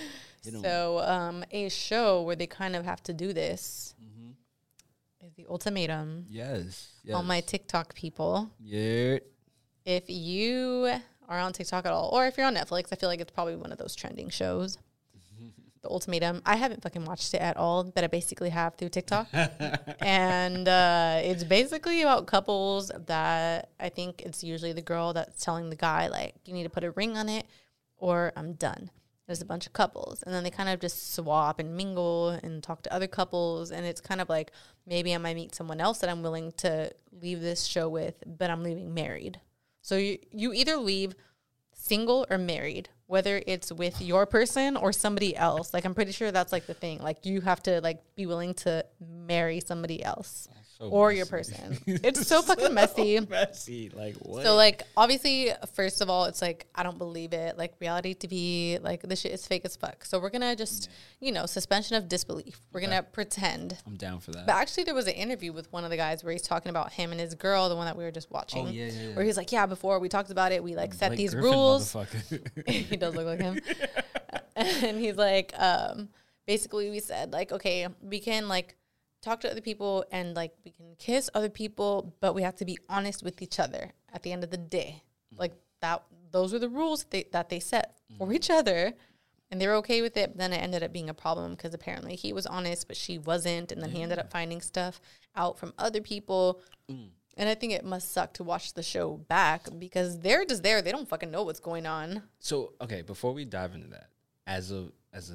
So, a show where they kind of have to do this is The Ultimatum. Yes. All my TikTok people. Yeah. If you are on TikTok at all, or if you're on Netflix, I feel like it's probably one of those trending shows. The Ultimatum. I haven't fucking watched it at all, but I basically have through TikTok. And it's basically about couples that I think it's usually the girl that's telling the guy, like, you need to put a ring on it or I'm done. There's a bunch of couples. And then they kind of just swap and mingle and talk to other couples. And it's kind of like, maybe I might meet someone else that I'm willing to leave this show with, but I'm leaving married. So you either leave single or married, whether it's with your person or somebody else. Like, I'm pretty sure that's like the thing. Like, you have to like be willing to marry somebody else or your person. It's so fucking messy. Messy. Like, what? So, like, obviously, first of all, it's like, I don't believe it. Like, reality TV, like, this shit is fake as fuck. So we're going to just, you know, suspension of disbelief. We're going to pretend. I'm down for that. But actually, there was an interview with one of the guys where he's talking about him and his girl, the one that we were just watching. Oh, yeah. Where he's like, yeah, before we talked about it, we, like, set Blake these Griffin, rules. motherfucker. He does look like him. And he's like, basically, we said, like, okay, we can, like, talk to other people and, like, we can kiss other people, but we have to be honest with each other at the end of the day. Like, that, those were the rules that they set for each other. And they were okay with it, but then it ended up being a problem because apparently he was honest, but she wasn't. And then he ended up finding stuff out from other people. And I think it must suck to watch the show back because they're just there. They don't fucking know what's going on. So, okay, before we dive into that, as a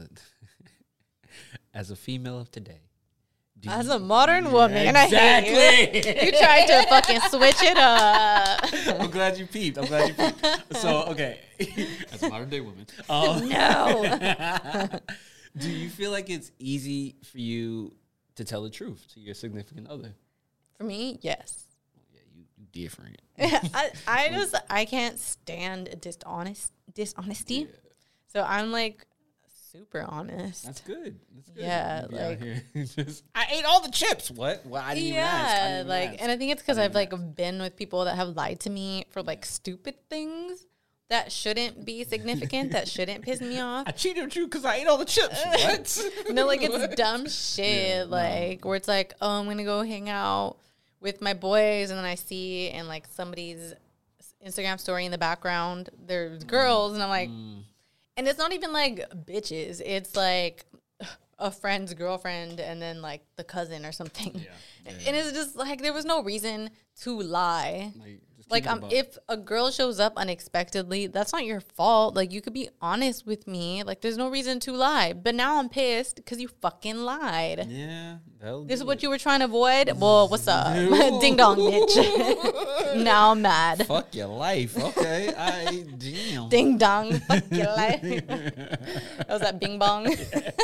as a female of today, As a modern woman, and I hate you. You tried to fucking switch it up. I'm glad you peeped. So, okay, as a modern day woman, No. do you feel like it's easy for you to tell the truth to your significant other? For me, yes. Yeah, you different. I can't stand dishonesty. Yeah. So I'm like super honest. That's good. Yeah, You be out like- here just, I ate all the chips. What? Well, I didn't even ask. I didn't even like, ask. and I think it's because I've like been with people that have lied to me for like stupid things that shouldn't be significant, that shouldn't piss me off. I cheated with you because I ate all the chips. What? No, like it's dumb shit. Yeah, like where it's like, oh, I'm gonna go hang out with my boys, and then I see in like somebody's Instagram story in the background, there's girls, and I'm like, and it's not even like bitches. It's like a friend's girlfriend, and then like the cousin or something. And it's just like there was no reason to lie. Like, Like, if a girl shows up unexpectedly, that's not your fault. Like, you could be honest with me. Like, there's no reason to lie. But now I'm pissed because you fucking lied. Yeah. This is what you were trying to avoid? Well, what's up? Ding dong, bitch. Now I'm mad. Fuck your life. Okay. Damn. Ding dong. Fuck your life. That was that bing bong.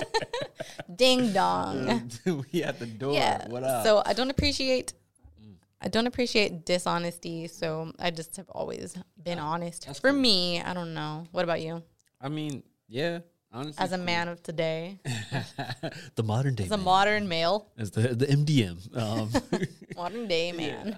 Ding dong. We at the door. Yeah. What up? So I don't appreciate dishonesty. So I just have always been honest. That's For cool. me, I don't know. What about you? I mean, yeah. Honestly, As a man of today, the modern day. as a modern male, As the MDM. modern day man.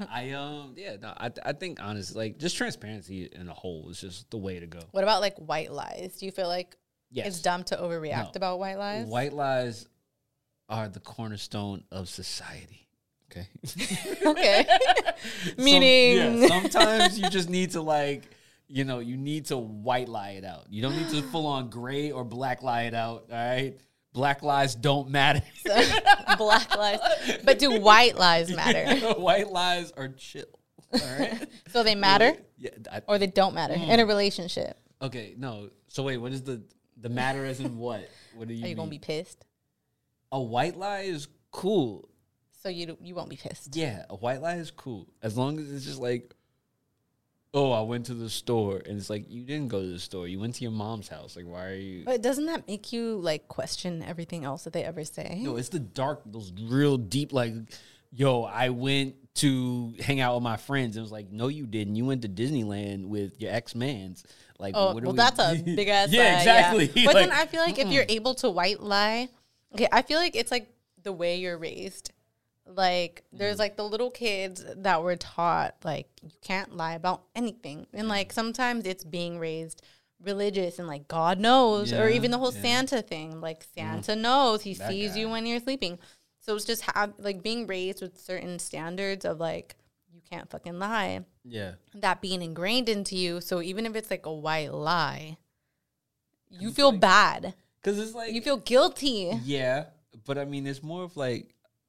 I think honestly, like just transparency in a whole is just the way to go. What about like white lies? Do you feel like Yes. it's dumb to overreact No. about white lies? White lies are the cornerstone of society. Okay. Okay. Meaning, sometimes you just need to like, you need to white lie it out. You don't need to full on gray or black lie it out. All right. Black lies don't matter. black lies. But do white lies matter? White lies are chill. All right. So they matter Yeah. or they don't matter in a relationship? Okay. No. So wait, what is the matter as in what? What do you Are you mean? going to be pissed? A white lie is cool. So you won't be pissed. Yeah, a white lie is cool. As long as it's just like, oh, I went to the store. And it's like, you didn't go to the store. You went to your mom's house. Like, why are you? But doesn't that make you like question everything else that they ever say? No, it's the dark, those real deep, like, yo, I went to hang out with my friends. And it was like, no, you didn't. You went to Disneyland with your ex-mans. Like, Oh, what well, that's a big ass lie. Yeah, exactly. Yeah. But Like, then I feel like if you're able to white lie, okay, I feel like it's like the way you're raised. Like, there's like the little kids that were taught, like, you can't lie about anything. And like, sometimes it's being raised religious and like, God knows, or Yeah, even the whole yeah. Santa thing. Like, Santa knows, he That sees guy. you when you're sleeping. So it's just like being raised with certain standards of like, you can't fucking lie. Yeah. That being ingrained into you. So even if it's like a white lie, you feel bad. Because it's like, You feel guilty. yeah, but I mean, it's more of like,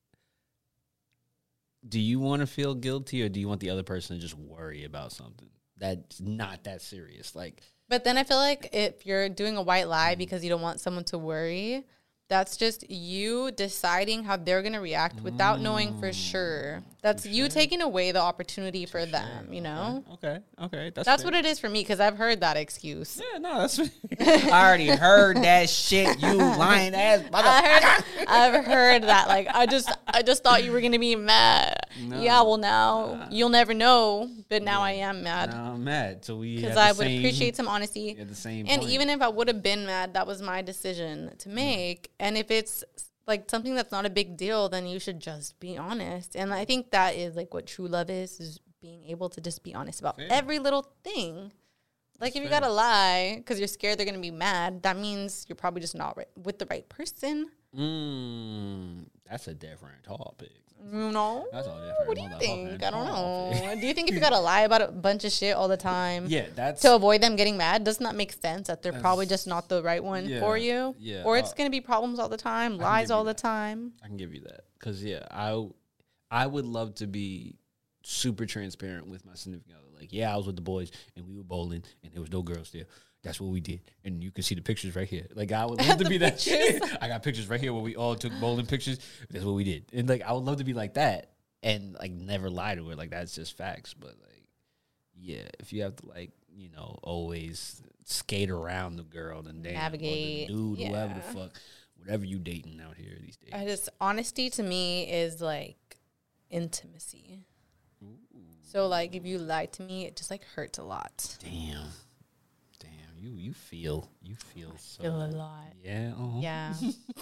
do you want to feel guilty or do you want the other person to just worry about something that's not that serious? Like, But then I feel like if you're doing a white lie because you don't want someone to worry, that's just you deciding how they're going to react without knowing for sure. That's you taking away the opportunity for them, you know? okay, That's fair. what it is for me because I've heard that excuse. Yeah, no, that's. I already heard that shit. You lying ass motherfucker. I've heard that. Like, I just thought you were gonna be mad. No. Yeah, well now you'll never know. But now I am mad No, I'm mad. So we because have I the would same- appreciate some honesty. at the same And point. even if I would have been mad, that was my decision to make. And if it's like something that's not a big deal, then you should just be honest. And I think that is like what true love is being able to just be honest about every little thing. Like, if you gotta lie because you're scared they're gonna be mad, that means you're probably just not with the right person. That's a different topic. You know? That's all different. What do you motherfucking think? I don't topic. know. Do you think if you gotta lie about a bunch of shit all the time Yeah, that's to avoid them getting mad, doesn't that make sense that they're probably just not the right one Yeah, for you? yeah, Or it's gonna be problems all the time, lies give you all the that. time. I can give you that because I would love to be super transparent with my significant other. Like, yeah, I was with the boys and we were bowling and there was no girls there. That's what we did, and you can see the pictures right here. Like, I would love to be that shit. I got pictures right here where we all took bowling pictures. That's what we did, and like, I would love to be like that and like never lie to her. Like, that's just facts. But like, yeah, if you have to like, always skate around the girl and damn, Navigate, or the dude, whoever the yeah. fuck, whatever you dating out here these days. Honesty to me is like intimacy. So like if you lie to me, it just like hurts a lot. Damn, you feel so. Feel a lot. Yeah. Uh-huh. Yeah.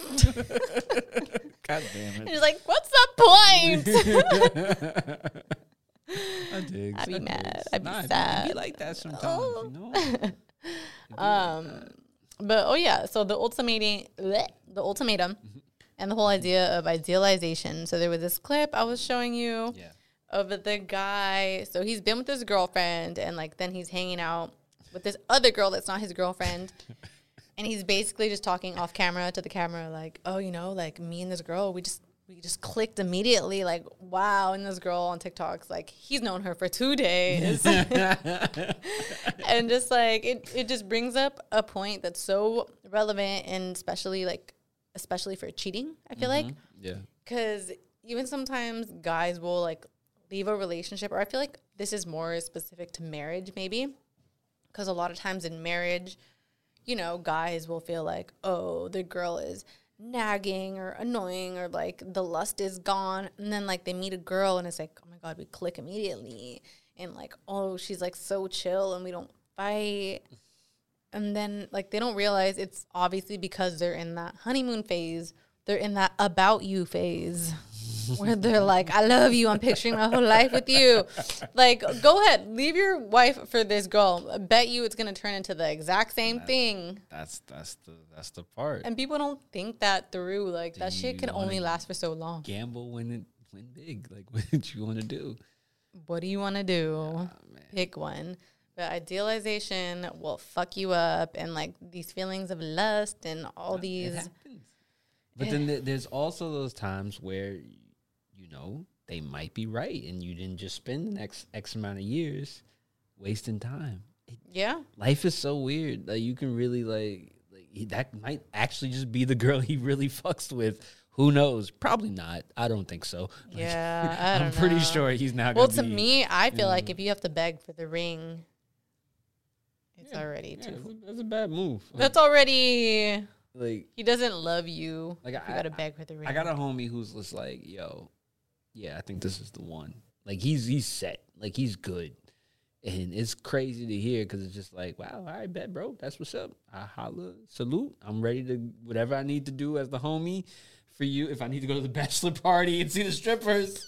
God damn it. You're like, what's the point? I dig. I'd be mad. digs. I'd be Nah, sad. It be like that sometimes, But oh yeah, so the ultimatum and the whole idea of idealization. So there was this clip I was showing you Yeah. of the guy. So he's been with his girlfriend and like then he's hanging out with this other girl that's not his girlfriend. And he's basically just talking off camera to the camera like, oh, like me and this girl, we just we just clicked immediately, like, wow. And this girl on TikTok's like, he's known her for 2 days. And just like, it just brings up a point that's so relevant, and especially for cheating, I feel like. Yeah. Because even sometimes guys will like leave a relationship, or I feel like this is more specific to marriage maybe. Because a lot of times in marriage, you know, guys will feel like, oh, the girl is nagging or annoying, or like the lust is gone, and then like they meet a girl and it's like, oh my god, we click immediately, and like, oh, she's like so chill and we don't fight. And then like they don't realize it's obviously because they're in that honeymoon phase, they're in that about you phase where they're like, I love you, I'm picturing my whole life with you. Like, go ahead, leave your wife for this girl. I bet you it's gonna turn into the exact same thing. That's the part. And people don't think that through. Like, that shit can only last for so long. Gamble, win big. Like, what you want to do? What do you want to do? Pick one. But idealization will fuck you up, and like these feelings of lust and all these. It happens. But then there's also those times where, you know, they might be right, and you didn't just spend the next X amount of years wasting time. Life is so weird. Like, you can really that might actually just be the girl he really fucks with. Who knows? Probably not. I don't think so. Yeah, I don't know. I'm pretty sure he's not. Well, to me, I feel like if you have to beg for the ring, it's already too. That's a bad move. That's already. Like, he doesn't love you. Like, you gotta beg for the ring. I got a homie who's just like, yo, yeah, I think this is the one. Like, he's set. Like, he's good. And it's crazy to hear, because it's just like, wow, all right, bet, bro. That's what's up. I holla, salute. I'm ready to, whatever I need to do as the homie for you. If I need to go to the bachelor party and see the strippers,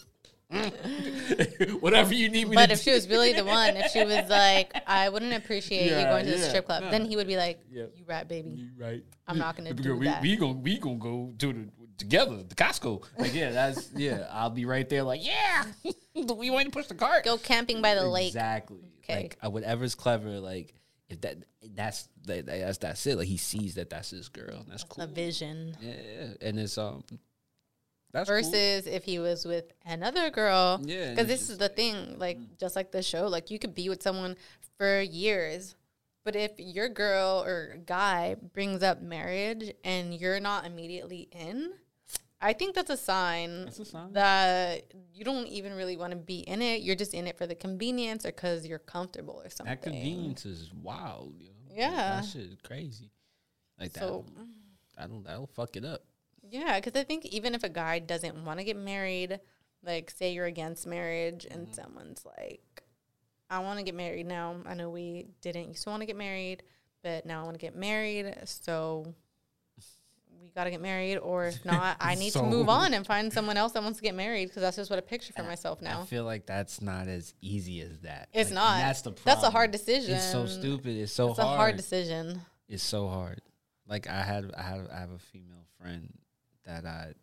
whatever you need me to do. But if she was really the one, if she was like, I wouldn't appreciate you going to the strip club, then he would be like, you right, baby. You right. I'm not going to do that. We gonna go to together, the Costco. Like, I'll be right there like, we want to push the cart. Go camping by the lake. Exactly. Okay. Like, whatever's clever, like, if that's it. Like, he sees that's his girl. That's cool. A vision. Yeah. And it's, that's versus cool. If he was with another girl. Yeah. Because this is the thing, like, just like the show, like, you could be with someone for years, but if your girl or guy brings up marriage and you're not immediately in, I think that's a sign that you don't even really want to be in it. You're just in it for the convenience or because you're comfortable or something. That convenience is wild, yo. Yeah. That shit is crazy. Like, so, that'll fuck it up. Yeah, because I think even if a guy doesn't want to get married, like, say you're against marriage and someone's like, I want to get married now. I know we didn't used to want to get married, but now I want to get married, so we got to get married. Or if not, I need to move on and find someone else that wants to get married, because that's just what I picture for myself now. I feel like that's not as easy as that. It's like, not. That's the problem. That's a hard decision. It's so stupid. It's so hard. It's a hard decision. It's so hard. Like, I have a female friend that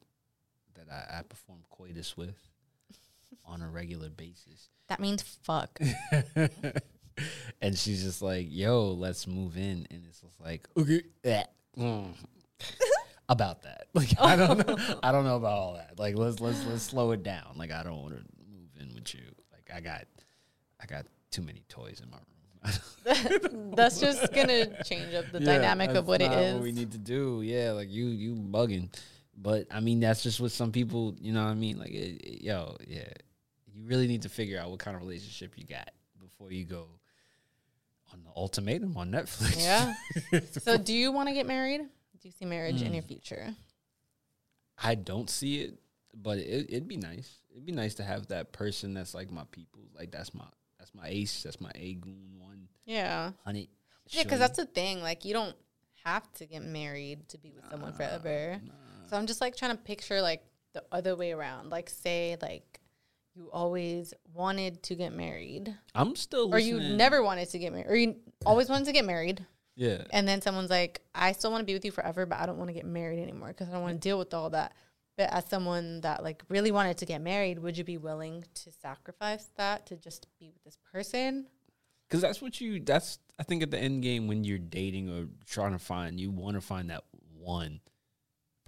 I perform coitus with on a regular basis. That means fuck. And she's just like, yo, let's move in. And it's just like, okay, about that. Like, I don't know about all that. Like, let's slow it down. Like, I don't want to move in with you. Like, I got too many toys in my room. That's just gonna change up the dynamic of what it is. What we need to do. Yeah, like, you bugging. But I mean, that's just what some people, you know what I mean? Like, you really need to figure out what kind of relationship you got before you go on the ultimatum on Netflix. Yeah. So do you want to get married? Do you see marriage in your future? I don't see it, but it'd be nice. It'd be nice to have that person that's like my people. Like, that's my ace. That's my A-goon one. Yeah. Honey. Yeah, because that's the thing. Like, you don't have to get married to be with someone forever. So I'm just, like, trying to picture, like, the other way around. Like, say, like, you always wanted to get married. I'm still listening. Or you never wanted to get married. Or you always wanted to get married. Yeah. And then someone's like, I still want to be with you forever, but I don't want to get married anymore because I don't want to deal with all that. But as someone that, like, really wanted to get married, would you be willing to sacrifice that to just be with this person? Because that's I think at the end game when you're dating or trying to find, you want to find that one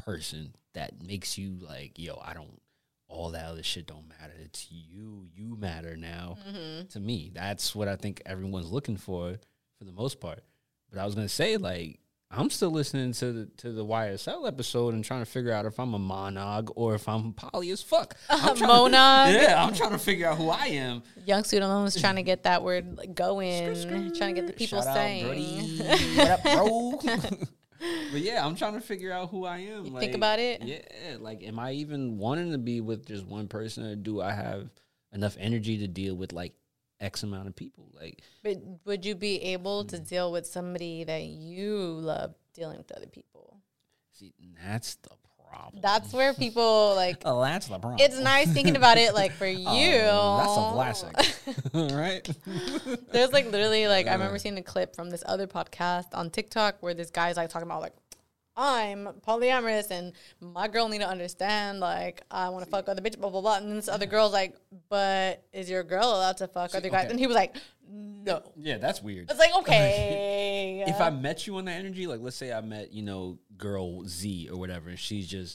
person that makes you like, yo, I don't, all that other shit don't matter. It's you. You matter now. To me, that's what I think everyone's looking for the most part. But I was going to say, like, I'm still listening to the YSL episode and trying to figure out if I'm a monog or if I'm poly as fuck. Monog? Yeah, I'm trying to figure out who I am. Young Student Loan was trying to get that word like, going, trying to get the people Shout saying. out, Brody. What up, bro? But yeah, I'm trying to figure out who I am. You think about it? Yeah, like, am I even wanting to be with just one person, or do I have enough energy to deal with like X amount of people? Like, but would you be able to deal with somebody that you love dealing with other people? see, that's the problem. That's where people like. Oh, that's the problem. It's nice thinking about it, like for you. That's a classic, right? There's like literally like I remember seeing a clip from this other podcast on TikTok where this guy's like talking about like, I'm polyamorous and my girl need to understand, like, I want to fuck other bitches, blah, blah, blah. And then this other girl's like, but is your girl allowed to fuck other guys? okay. And he was like, no. Yeah, that's weird. It's like, okay. If I met you on that energy, like, let's say I met, girl Z or whatever, and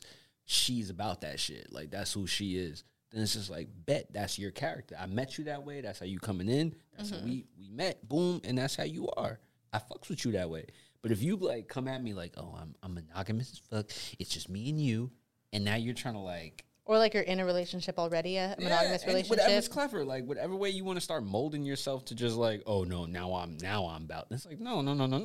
she's about that shit. Like, that's who she is. Then it's just like, bet, that's your character. I met you that way. That's how you coming in. That's how we met. Boom. And that's how you are. I fucks with you that way. But if you, like, come at me like, oh, I'm monogamous as fuck, it's just me and you, and now you're trying to, like... Or, like, you're in a relationship already, a monogamous relationship. Whatever's clever. Like, whatever way you want to start molding yourself to just, like, oh, no, now I'm about... It's like, no.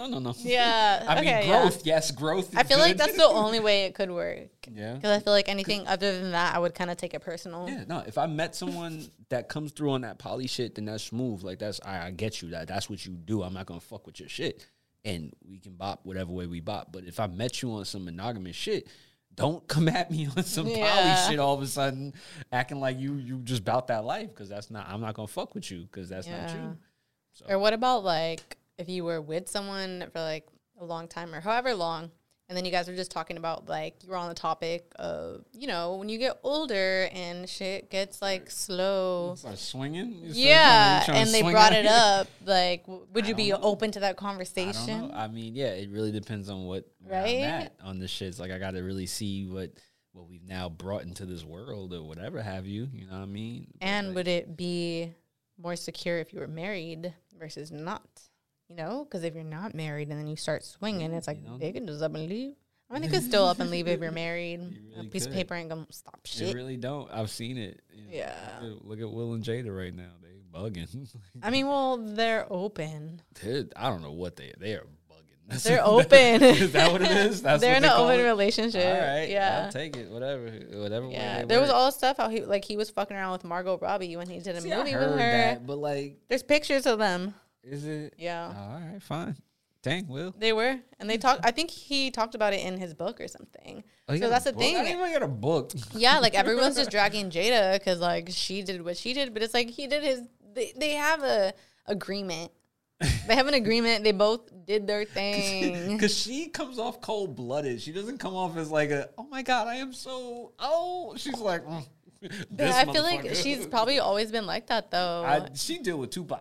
Yeah. I mean, growth, yes, growth is I feel good. like that's the only way it could work. Yeah. Because I feel like anything other than that, I would kind of take it personal. Yeah, no, if I met someone that comes through on that poly shit, then that's smooth. Like, I get you. That's what you do. I'm not going to fuck with your shit. And we can bop whatever way we bop. But if I met you on some monogamous shit, don't come at me on some poly shit all of a sudden, acting like you just bout that life, because I'm not gonna fuck with you, because that's not you. So. Or what about like if you were with someone for like a long time or however long, and then you guys were just talking about like you were on the topic of when you get older and shit gets like slow. Start swinging. And they brought it up. Like, would you be open to that conversation? I don't know. I mean, yeah, it really depends on where I'm at on this shit. It's like I got to really see what we've now brought into this world or whatever have you. You know what I mean? And like, would it be more secure if you were married versus not? Because if you're not married and then you start swinging, it's like they can just up and leave. I mean, they could still up and leave if you're married. Really a piece of paper ain't gonna stop shit. They really don't. I've seen it. Yeah. Look at Will and Jada right now. They bugging. I mean, well, they're open. I don't know what they are bugging. They're open. Is that what it is? They're in an open relationship. All right. Yeah. I'll take it. Whatever. Yeah. There was all stuff how he was fucking around with Margot Robbie when he did a movie I heard with her. That, but like, there's pictures of them. Is it? Yeah. All right. Fine. Dang, Will. They were, and they talked. I think he talked about it in his book or something. Oh, so that's the thing. I didn't even get a book. Yeah, like everyone's just dragging Jada because like she did what she did, but it's like he did his. They have a agreement. They have an agreement. They both did their thing. Because she comes off cold blooded. She doesn't come off as like oh my god, I am so she's like. I feel like she's probably always been like that though. She deal with Tupac.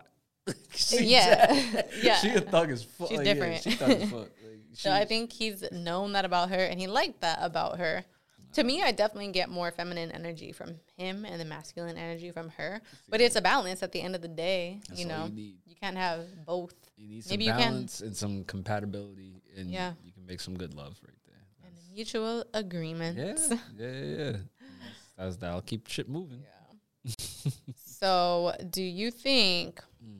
Yeah. She a thug as fuck. She's different. Yeah, she thug as fuck. So I think he's known that about her, and he liked that about her. To me, I definitely get more feminine energy from him and the masculine energy from her. But it's a balance at the end of the day. That's you can't have both. You need some balance and some compatibility, and you can make some good love right there. And a mutual agreement. Yeah. That'll keep shit moving. Yeah. So, do you think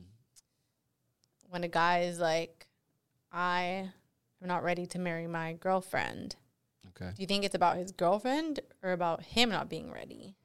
when a guy is like, I am not ready to marry my girlfriend, okay, do you think it's about his girlfriend or about him not being ready?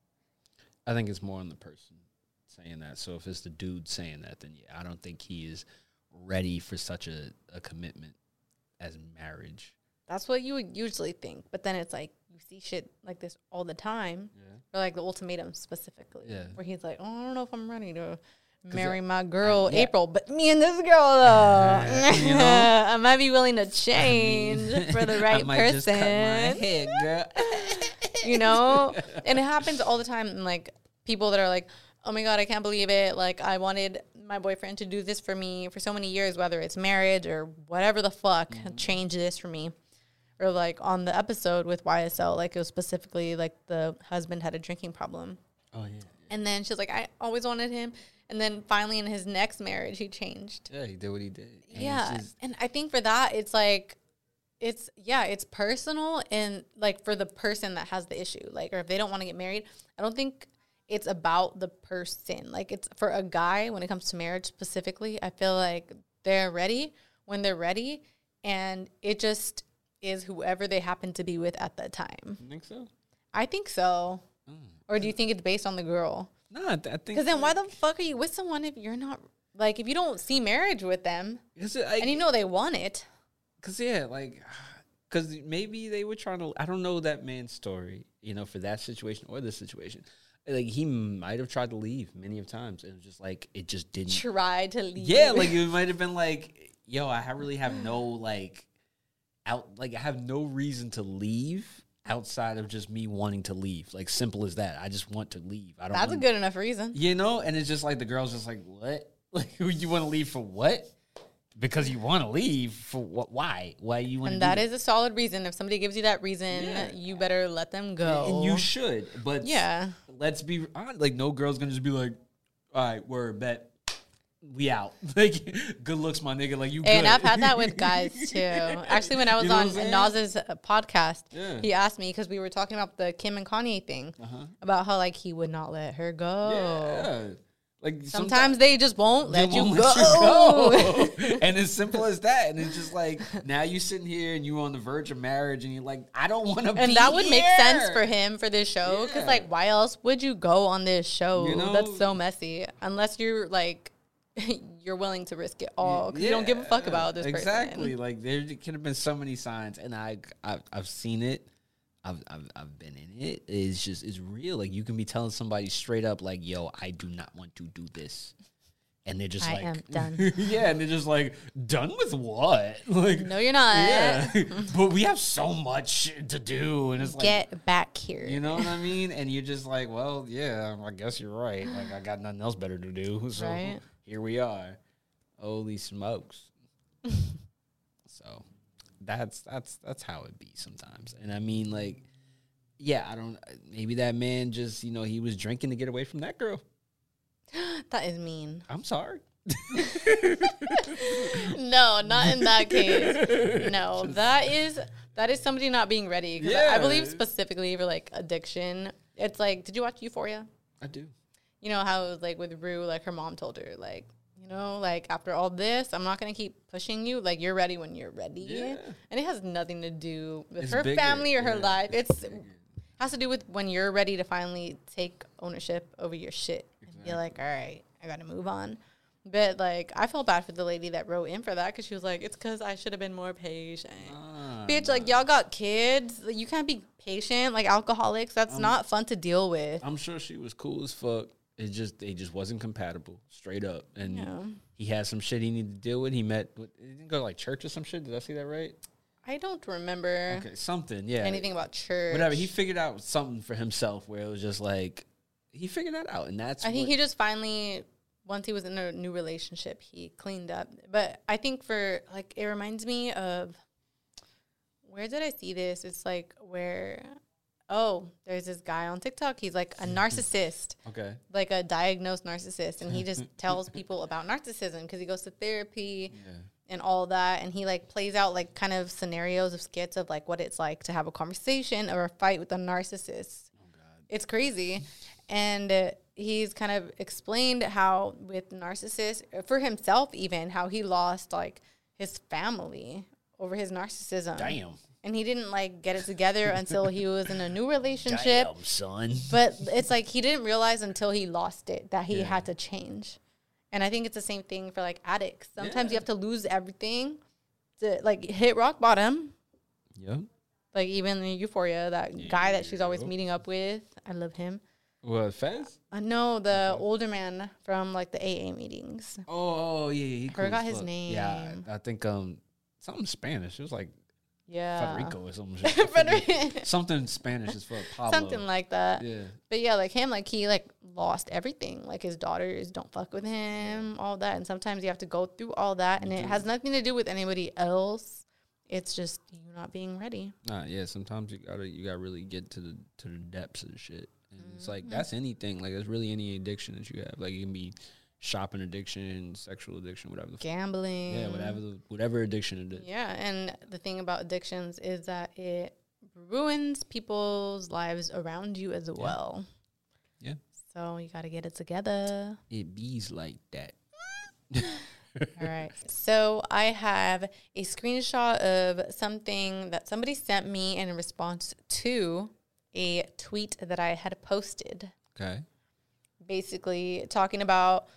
I think it's more on the person saying that. So if it's the dude saying that, then I don't think he is ready for such a commitment as marriage. That's what you would usually think. But then it's like you see shit like this all the time. Yeah. Or like the ultimatum specifically. Yeah. Where he's like, I don't know if I'm ready to marry my girl April, but me and this girl though, I might be willing to change for the right person. Just cut my head, girl. And it happens all the time. And like people that are like, oh my god, I can't believe it. Like I wanted my boyfriend to do this for me for so many years, whether it's marriage or whatever the fuck, change this for me. or like on the episode with YSL, like it was specifically like the husband had a drinking problem. Oh, yeah. And then she's like, I always wanted him. And then finally in his next marriage, he changed. Yeah, he did what he did. And yeah. And I think for that, it's like, it's personal. And like for the person that has the issue, like, or if they don't want to get married, I don't think it's about the person. Like it's for a guy when it comes to marriage specifically, I feel like they're ready when they're ready. And it just is whoever they happen to be with at that time. You think so? I think so. Or do you think it's based on the girl? No, I think. Because then why the fuck are you with someone if you're not, like, if you don't see marriage with them and you know they want it? Because, yeah, like, because maybe they were trying to, I don't know that man's story, you know, for that situation or this situation. Like, he might have tried to leave many of times. It was just like, it just didn't. Try to leave. Yeah, like, it might have been like, yo, I really have no, like, I have no reason to leave outside of just me wanting to leave. Like, simple as that. I just want to leave. I don't. That's a good enough reason. You know? And it's just like, the girl's just like, what? Like, you want to leave for what? Because you want to leave for what? Why? Why you want to? And that is a solid reason. If somebody gives you that reason, you better let them go. And you should. But yeah, let's be honest. Like, no girl's gonna just be like, all right, word, bet, we out. Like, good looks, my nigga. Like, you good. And I've had that with guys too. Actually, when I was on Nas's podcast, he asked me, because we were talking about the Kim and Kanye thing, about how like he would not let her go. Yeah. Like, sometimes they just won't let you go. And as simple as that. And it's just like, now you sitting here and you're on the verge of marriage and you're like, I don't want to be here. And that would make sense for him for this show. Because like, why else would you go on this show? You know? That's so messy. Unless you're like, you're willing to risk it all because you don't give a fuck about this person. Exactly. Like, there could have been so many signs. And I've seen it. I've been in it. It's real. Like, you can be telling somebody straight up, like, yo, I do not want to do this. And they're just I am done. Yeah, and they're just like, done with what? Like, no, you're not. Yeah. But we have so much to do. And it's like, get back here. You know what I mean? And you're just like, well, yeah, I guess you're right. Like, I got nothing else better to do. So here we are. Holy smokes. So that's how it be sometimes. And I mean, like, yeah, maybe that man just, you know, he was drinking to get away from that girl. That is mean. I'm sorry. No, not in that case. No, that is somebody not being ready. Yeah. I believe specifically for like addiction, it's like, did you watch Euphoria? I do. You know how it was like with Rue, like her mom told her, like, you know, like, after all this, I'm not going to keep pushing you. Like, you're ready when you're ready. Yeah. And it has nothing to do with her family or her life. It has to do with when you're ready to finally take ownership over your shit. And be like, all right, I got to move on. But, like, I felt bad for the lady that wrote in for that because she was like, it's because I should have been more patient. Bitch, like, y'all got kids. Like, you can't be patient. Like, alcoholics, that's not fun to deal with. I'm sure she was cool as fuck. They just wasn't compatible, straight up. And he had some shit he needed to deal with. He didn't go to like church or some shit. Did I see that right? I don't remember. Okay, something, yeah. Anything about church. Whatever. He figured out something for himself where it was just like, he figured that out. And I think he just finally, once he was in a new relationship, he cleaned up. But I think it reminds me of, where did I see this? It's like where... Oh, there's this guy on TikTok. He's like a narcissist. Okay. Like a diagnosed narcissist. And he just tells people about narcissism because he goes to therapy and all that. And he like plays out like kind of scenarios of skits of like what it's like to have a conversation or a fight with a narcissist. Oh, God. It's crazy. And he's kind of explained how with narcissists, for himself even, how he lost like his family over his narcissism. Damn. And he didn't, like, get it together until he was in a new relationship. Damn, son. But it's like he didn't realize until he lost it that he had to change. And I think it's the same thing for, like, addicts. Sometimes you have to lose everything to, like, hit rock bottom. Yeah. Like, even in Euphoria, that guy that she's always meeting up with. I love him. What, Fez? No, the older man from, like, the AA meetings. Oh, yeah. I forgot his name. Yeah, I think something Spanish. It was, like, Federico or something. Something Spanish is for Pablo. Something like that. Yeah. But yeah, like him, like he like lost everything. Like his daughters don't fuck with him, all that. And sometimes you have to go through all that. And it has nothing to do with anybody else. It's just you not being ready. Yeah. Sometimes you gotta really get to the depths of the shit. And it's like that's anything. Like it's really any addiction that you have. Like it can be shopping addiction, sexual addiction, whatever. Gambling. Yeah, whatever addiction it is. Yeah, and the thing about addictions is that it ruins people's lives around you as well. Yeah. So you got to get it together. It bees like that. All right. So I have a screenshot of something that somebody sent me in response to a tweet that I had posted. Okay. Basically talking about,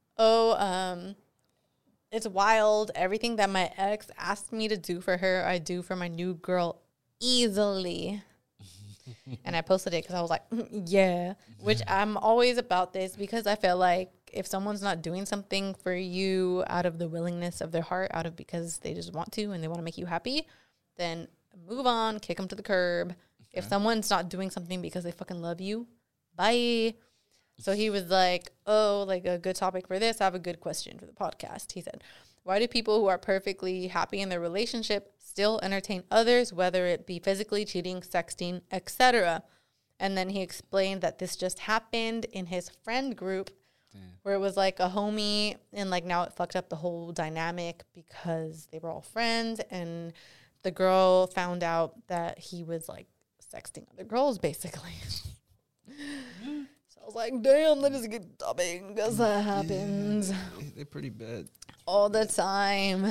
it's wild. Everything that my ex asked me to do for her, I do for my new girl easily. And I posted it because I was like, yeah, which I'm always about this because I feel like if someone's not doing something for you out of the willingness of their heart, out of because they just want to and they want to make you happy, then move on, kick them to the curb. Okay. If someone's not doing something because they fucking love you, bye. So he was like, oh, like a good topic for this. I have a good question for the podcast. He said, why do people who are perfectly happy in their relationship still entertain others, whether it be physically, cheating, sexting, etc.? And then he explained that this just happened in his friend group. Damn. Where it was like a homie and like now it fucked up the whole dynamic because they were all friends and the girl found out that he was like sexting other girls basically. I was like, damn, that is a good topic because that happens. Yeah, they're pretty bad. All the time.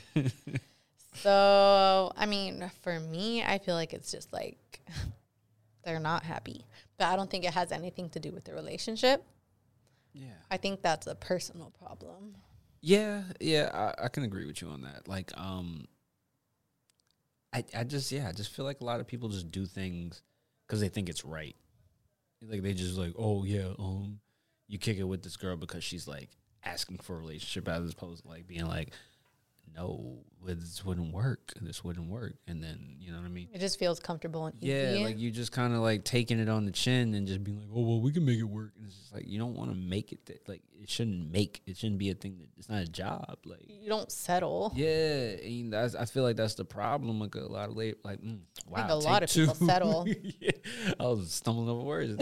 So, I mean, for me, I feel like it's just like they're not happy. But I don't think it has anything to do with the relationship. Yeah. I think that's a personal problem. Yeah, I can agree with you on that. Like, I just feel like a lot of people just do things because they think it's right. Like they just like, oh yeah, you kick it with this girl because she's like asking for a relationship as opposed to like being like, no, this wouldn't work. And then, you know what I mean? It just feels comfortable and easy. Yeah, like you just kind of like taking it on the chin and just being like, oh, well, we can make it work. And it's just like, you don't want to make it. Like, it shouldn't be a thing. It's not a job. Like, you don't settle. Yeah. And I feel like that's the problem. Like, a lot of wow. I think a lot of people settle. Yeah. I was stumbling over words.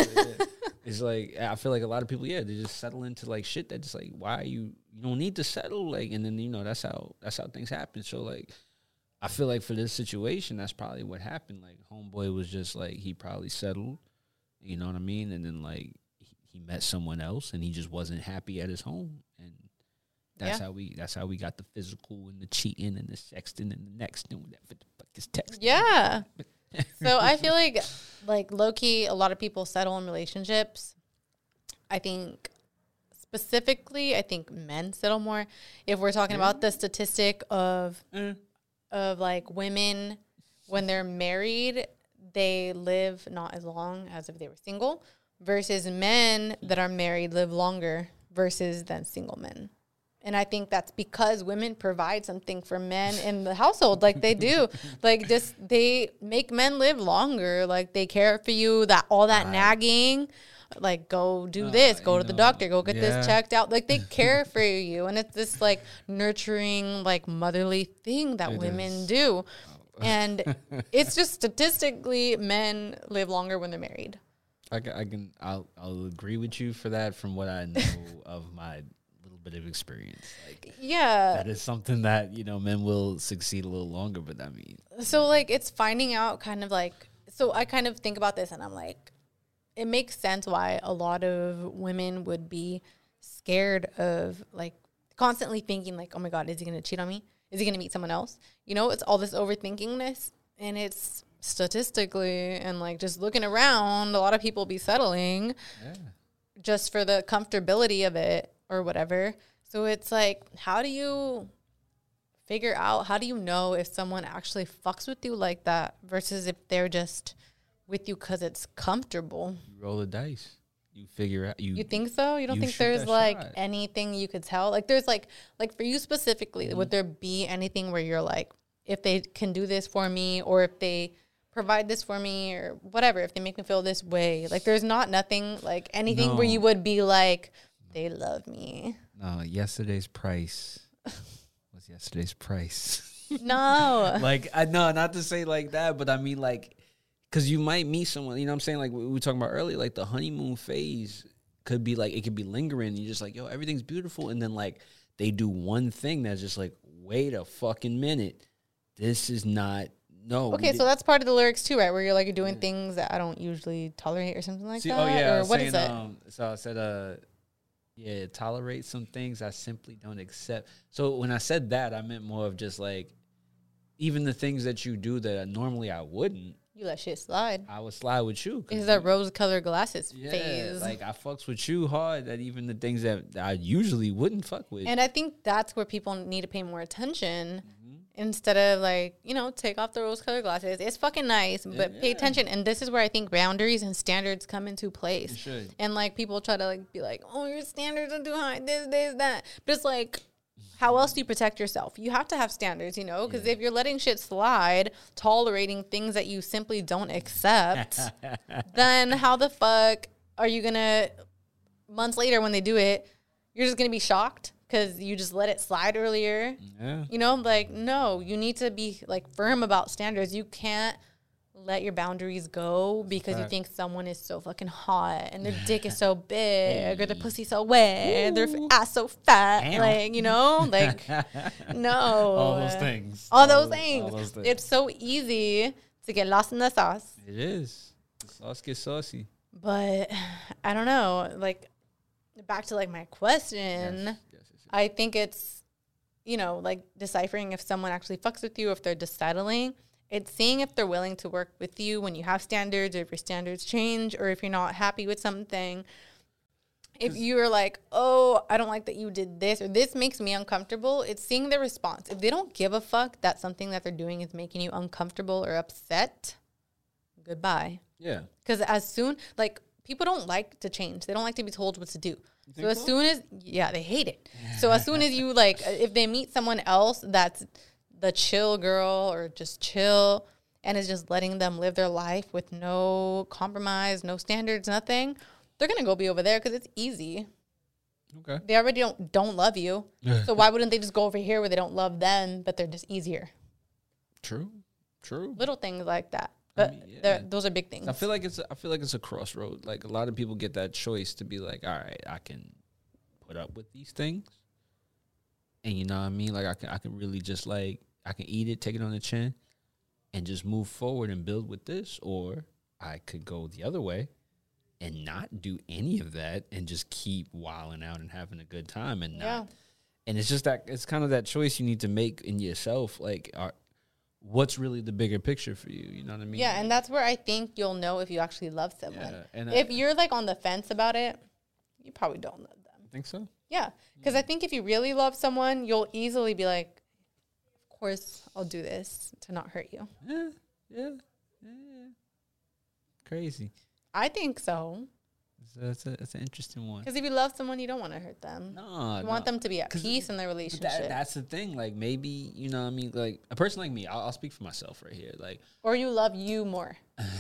It's like, I feel like a lot of people, they just settle into like shit that just like, why you don't need to settle. Like, and then, you know, that's how things happen. So like, I feel like for this situation, that's probably what happened. Like, homeboy was just like, he probably settled, you know what I mean? And then like, he met someone else and he just wasn't happy at his home. And that's how we got the physical and the cheating and the sexting and the next and whatever the fuck is texting. Yeah. So I feel like low-key, a lot of people settle in relationships. I think specifically, men settle more. If we're talking about the statistic of like women, when they're married, they live not as long as if they were single, versus men that are married live longer versus than single men. And I think that's because women provide something for men in the household. Like they do. Like just they make men live longer. Like they care for you, all that nagging. Like go do this, go to the doctor, go get this checked out. Like they care for you. And it's this like nurturing, like motherly thing that women do. And it's just statistically men live longer when they're married. I'll agree with you for that from what I know of my bit of experience. Like, that is something that, you know, men will succeed a little longer, but I mean, so like it's finding out kind of like, so I kind of think about this and I'm like, it makes sense why a lot of women would be scared of like constantly thinking like, oh my God, is he going to cheat on me? Is he going to meet someone else? You know, it's all this overthinkingness, and it's statistically and like just looking around, a lot of people be settling just for the comfortability of it or whatever. So it's like, how do you figure out, how do you know if someone actually fucks with you like that versus if they're just with you because it's comfortable? You roll the dice. You figure out. You think so? You don't think there's like anything you could tell? Like there's like for you specifically, would there be anything where you're like, if they can do this for me, or if they provide this for me, or whatever, if they make me feel this way, like there's nothing like anything where you would be like, they love me. No, yesterday's price was yesterday's price. No. Like, I know, not to say like that, but I mean, like, because you might meet someone, you know what I'm saying? Like, we were talking about earlier, like, the honeymoon phase could be, like, it could be lingering. And you're just like, yo, everything's beautiful. And then, like, they do one thing that's just like, wait a fucking minute. This is not, no. Okay, so that's part of the lyrics too, right? Where you're like, you're doing things that I don't usually tolerate or something like that? Oh, yeah. Or what is it? So I said, yeah, tolerate some things I simply don't accept. So when I said that, I meant more of just like, even the things that you do that normally I wouldn't. You let shit slide. I would slide with you. It's that rose-colored glasses Yeah, phase. like I fucks with you hard that even the things that I usually wouldn't fuck with. And I think that's where people need to pay more attention instead of like, you know, take off the rose-colored glasses. It's fucking nice, but pay attention. And this is where I think boundaries and standards come into place. You should. And like people try to like be like, oh, your standards are too high, this, that. But it's like, how else do you protect yourself? You have to have standards, you know, because if you're letting shit slide, tolerating things that you simply don't accept, then how the fuck are you going to, months later when they do it, you're just going to be shocked because you just let it slide earlier. Yeah. You know, like, no, you need to be like firm about standards. You can't let your boundaries go because you think someone is so fucking hot and their dick is so big or their pussy so wet, their ass so fat. Damn. Like, you know, like, no. All those things. All those things. those things. It's so easy to get lost in the sauce. It is. The sauce gets saucy. But I don't know. Like, back to like my question, Yes. I think it's, you know, like deciphering if someone actually fucks with you, if they're just settling. It's seeing if they're willing to work with you when you have standards, or if your standards change, or if you're not happy with something. If you're like, oh, I don't like that you did this, or this makes me uncomfortable, it's seeing their response. If they don't give a fuck that something that they're doing is making you uncomfortable or upset, goodbye. Yeah. Because as soon, like, people don't like to change. They don't like to be told what to do. So as soon as, they hate it. So as soon as you, like, if they meet someone else that's the chill girl or just chill and is just letting them live their life with no compromise, no standards, nothing, they're going to go be over there because it's easy. Okay. They already don't love you. So why wouldn't they just go over here where they don't love them, but they're just easier? True. Little things like that. But those are big things. I feel like it's a crossroad. Like, a lot of people get that choice to be like, all right, I can put up with these things. And you know what I mean? Like, I can really just, like, I can eat it, take it on the chin, and just move forward and build with this. Or I could go the other way and not do any of that and just keep wilding out and having a good time and not. And it's just that, it's kind of that choice you need to make in yourself. Like, what's really the bigger picture for you? You know what I mean? Yeah, and that's where I think you'll know if you actually love someone. Yeah, and if you're like on the fence about it, you probably don't love them. I think so. Yeah, because I think if you really love someone, you'll easily be like, of course, I'll do this to not hurt you. Yeah. Crazy. I think so. It's an interesting one. Because if you love someone, you don't want to hurt them. No, you want them to be at peace in their relationship. That's the thing. Like, maybe, you know what I mean? Like, a person like me, I'll speak for myself right here. Like, or you love you more.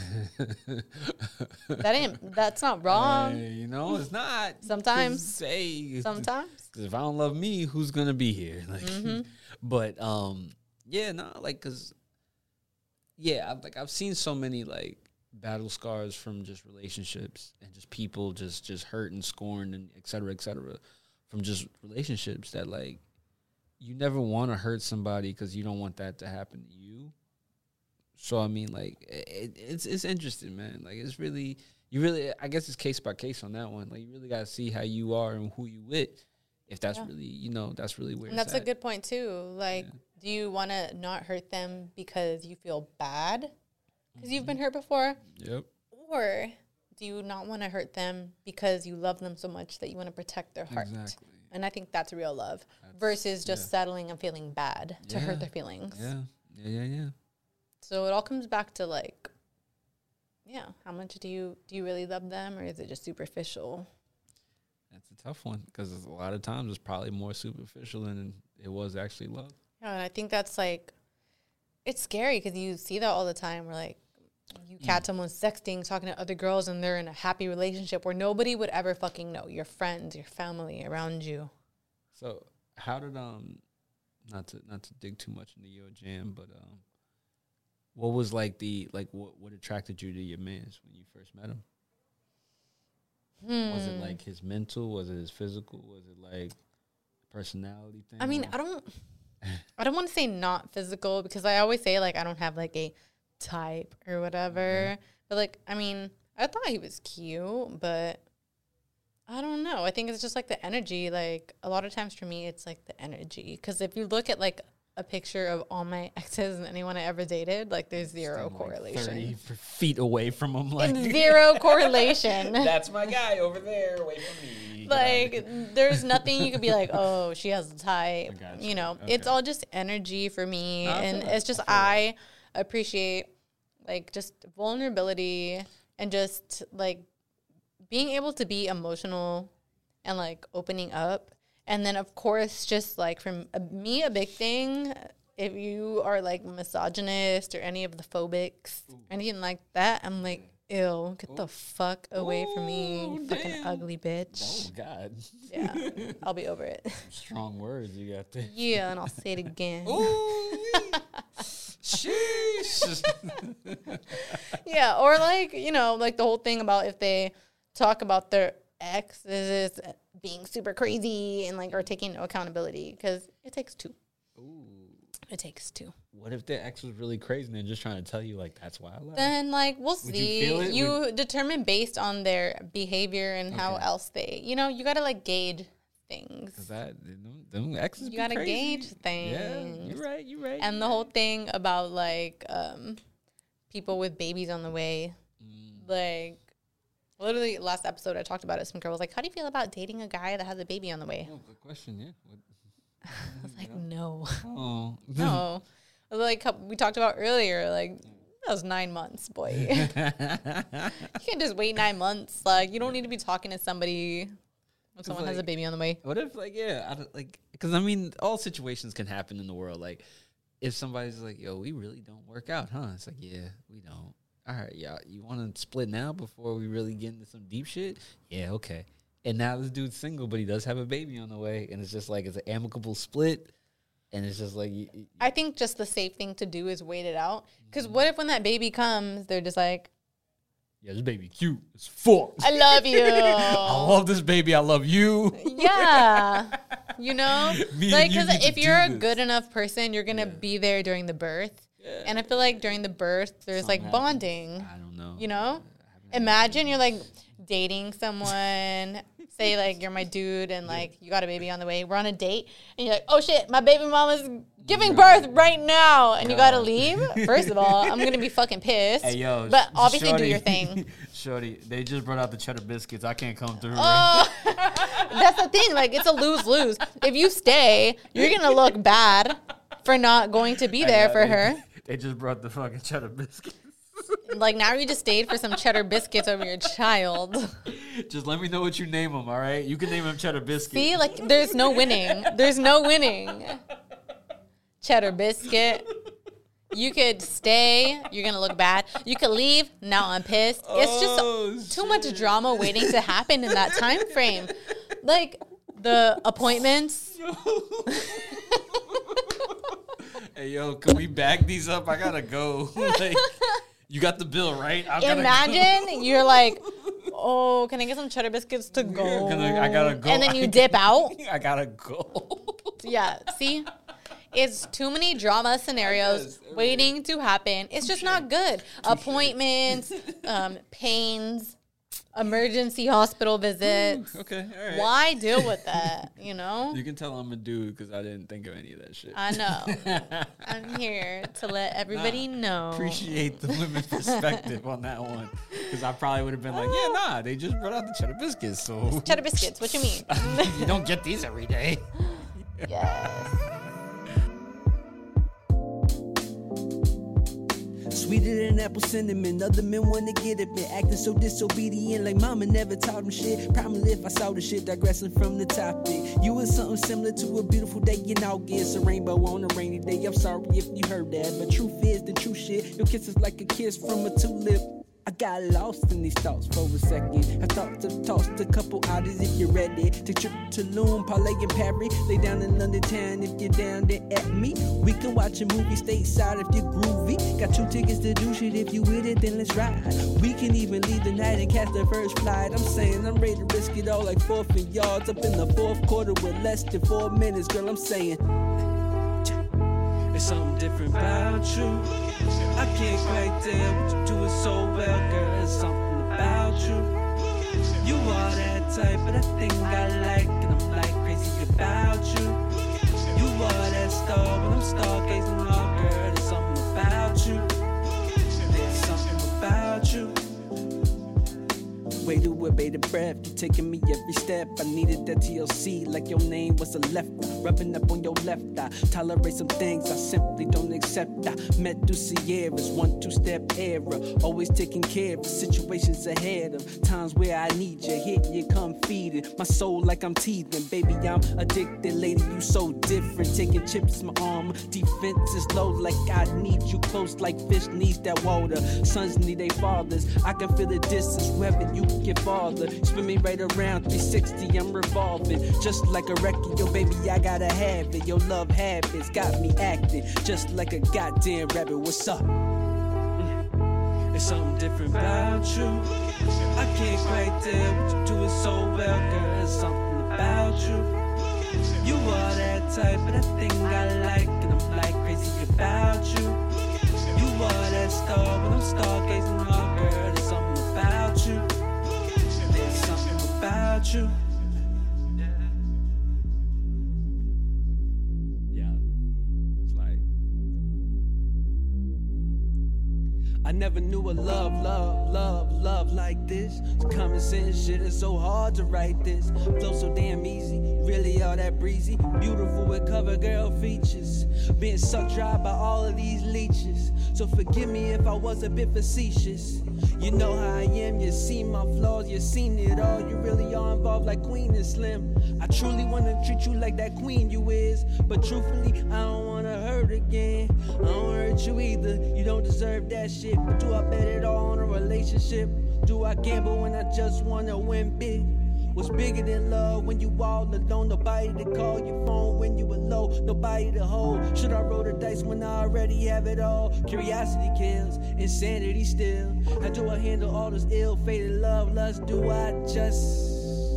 That's not wrong. You know, it's not. Sometimes. Sometimes. Because if I don't love me, who's going to be here? Like, but, like, because, I've seen so many, like, battle scars from just relationships and just people just hurt and scorned and et cetera from just relationships that, like, you never want to hurt somebody because you don't want that to happen to you. So I mean, like, it's interesting, man. Like, it's really, I guess it's case by case on that one. Like, you really got to see how you are and who you with, if that's really, you know, that's really where and that's a good point too. Like, do you want to not hurt them because you feel bad because you've been hurt before? Yep. Or do you not want to hurt them because you love them so much that you want to protect their heart? Exactly. And I think that's real love versus just settling and feeling bad to hurt their feelings. Yeah. So it all comes back to, like, how much do you really love them, or is it just superficial? That's a tough one because a lot of times it's probably more superficial than it was actually love. Yeah, and I think that's, like, it's scary because you see that all the time. Where, like, you catch someone sexting, talking to other girls, and they're in a happy relationship where nobody would ever fucking know. Your friends, your family around you. So how did not to dig too much into your jam, but what was like what attracted you to your mans when you first met him? Was it like his mental? Was it his physical? Was it like personality thing? I mean, I don't want to say not physical, because I always say like I don't have like a type or whatever. But like, I mean, I thought he was cute, but I don't know. I think it's just like the energy. Like a lot of times for me, it's like the energy. Because if you look at like a picture of all my exes and anyone I ever dated, like there's zero correlation. 30 feet away from him, like zero correlation. That's my guy over there, away from me. Like there's nothing you could be like, oh, she has a type. You know, it's all just energy for me, and it's just I appreciate like just vulnerability and just like being able to be emotional and like opening up. And then, of course, just like from me, a big thing, if you are like misogynist or any of the phobics, anything like that, I'm like, ew, get the fuck away from me, you fucking ugly bitch. Oh, God. Yeah, I'll be over it. Strong words you got there. Yeah, and I'll say it again. Sheesh. Yeah, or like, you know, like the whole thing about if they talk about their exes being super crazy and like are taking no accountability, because it takes two. Ooh. It takes two. What if their ex was really crazy and they're just trying to tell you like that's why I left? Then like we'll see. You feel it? You determine based on their behavior and how else they, you know, you gotta like gauge things. Cause them exes you gotta gauge things. Yeah, you're right. And the whole thing about like people with babies on the way, like. Literally, last episode I talked about it. Some girl was like, how do you feel about dating a guy that has a baby on the way? Oh, good question, yeah. I was like, no. Oh. No. Like we talked about earlier, like, that was 9 months, boy. You can't just wait 9 months. Like, you don't need to be talking to somebody when someone has a baby on the way. What if, like, because, I mean, all situations can happen in the world. Like, if somebody's like, yo, we really don't work out, huh? It's like, yeah, we don't. All right, y'all, you want to split now before we really get into some deep shit? Yeah, okay. And now this dude's single, but he does have a baby on the way, and it's just like it's an amicable split, and it's just like... I think just the safe thing to do is wait it out. Because what if when that baby comes, they're just like... Yeah, this baby cute as fuck. I love you. I love this baby. I love you. Yeah. You know? Like, because if you're a good enough person, you're going to be there during the birth. Yeah. And I feel like during the birth, there's like bonding. I don't know. You know? Imagine you're like dating someone, say like you're my dude and like you got a baby on the way. We're on a date and you're like, oh shit, my baby mama's giving birth right now. And you got to leave. First of all, I'm going to be fucking pissed. Hey, yo. But obviously Shorty, do your thing. Shorty, they just brought out the cheddar biscuits. I can't come through. Oh, that's the thing. Like, it's a lose-lose. If you stay, you're going to look bad for not going to be there for her. They just brought the fucking cheddar biscuits. Like, now you just stayed for some cheddar biscuits over your child. Just let me know what you name them, all right? You can name them cheddar biscuits. See, like, there's no winning. There's no winning. Cheddar biscuit. You could stay. You're going to look bad. You could leave. Now I'm pissed. It's just too much drama waiting to happen in that time frame. Like, the appointments. Hey, yo, can we bag these up? I gotta go. Like, you got the bill, right? Imagine you're like, oh, can I get some cheddar biscuits to go? I gotta go. And then you dip out. I gotta go. Yeah, see? It's too many drama scenarios waiting to happen. It's just not good. Appointments, pains, emergency hospital visits. Okay, all right. Why deal with that, you know? You can tell I'm a dude because I didn't think of any of that shit. I know. I'm here to let everybody know. Appreciate the women's perspective on that one. Because I probably would have been like, yeah, nah, they just brought out the cheddar biscuits. So cheddar biscuits, what you mean? You don't get these every day. Yes. Sweeter than apple cinnamon, other men wanna get it, been acting so disobedient like mama never taught them shit. Probably if I saw the shit, digressing from the topic. You was something similar to a beautiful day in August, a rainbow on a rainy day. I'm sorry if you heard that, but truth is the true shit. Your kiss is like a kiss from a tulip. I got lost in these thoughts for a second. I thought to toss a couple outers if you're ready. Take trip to Loon, Parlay and Perry. Lay down in London town if you're down there at me. We can watch a movie stateside if you're groovy. Got 2 tickets to do shit, if you with it, then let's ride. We can even leave the night and catch the first flight. I'm saying I'm ready to risk it all like 4th and yards. Up in the 4th quarter with less than 4 minutes, girl, I'm saying there's something different about you. I can't quite tell what you're doing so well, girl. There's something about you. You are that type of that thing I like, and I'm like crazy about you. You are that star when I'm stargazing on, girl. There's something about you. There's something about you. Way to obey the breath, you taking me every step. I needed that TLC like your name was a left eye. Rubbing up on your left eye. Tolerate some things I simply don't accept. I met through Sierra's 1-2-step era. Always taking care of situations ahead of times where I need you. Here you come feeding my soul like I'm teething. Baby, I'm addicted, lady, you so different. Taking chips, my arm, defense is low like I need you close like fish needs that water. Sons need their fathers. I can feel the distance wherever you get farther. Spin me right around 360, I'm revolving. Just like a record, yo baby, I gotta have it. Your love habits got me acting just like a goddamn rabbit. What's up? There's something different about you. I can't quite tell what you're doing so well, girl. There's something about you. You are that type of that thing I like, and I'm like crazy about you. You are that star when I'm stargazing on, girl. There's something about you. There's something about you. Yeah. It's like I never knew a love like this. Common sense shit is so hard to write this. Flow so damn easy, really all that breezy. Beautiful with cover girl features. Being sucked dry by all of these leeches. So forgive me if I was a bit facetious. You know how I am, you see my flaws, you seen it all. You really are involved like Queen and Slim. I truly wanna treat you like that queen you is. But truthfully, I don't wanna hurt again. I don't hurt you either, you don't deserve that shit. But do I bet it all on a relationship? Do I gamble when I just wanna win big? What's bigger than love when you all alone? Nobody to call your phone when you alone. Nobody to hold. Should I roll the dice when I already have it all? Curiosity kills, insanity still. How do I handle all this ill-fated love lust? Do I just...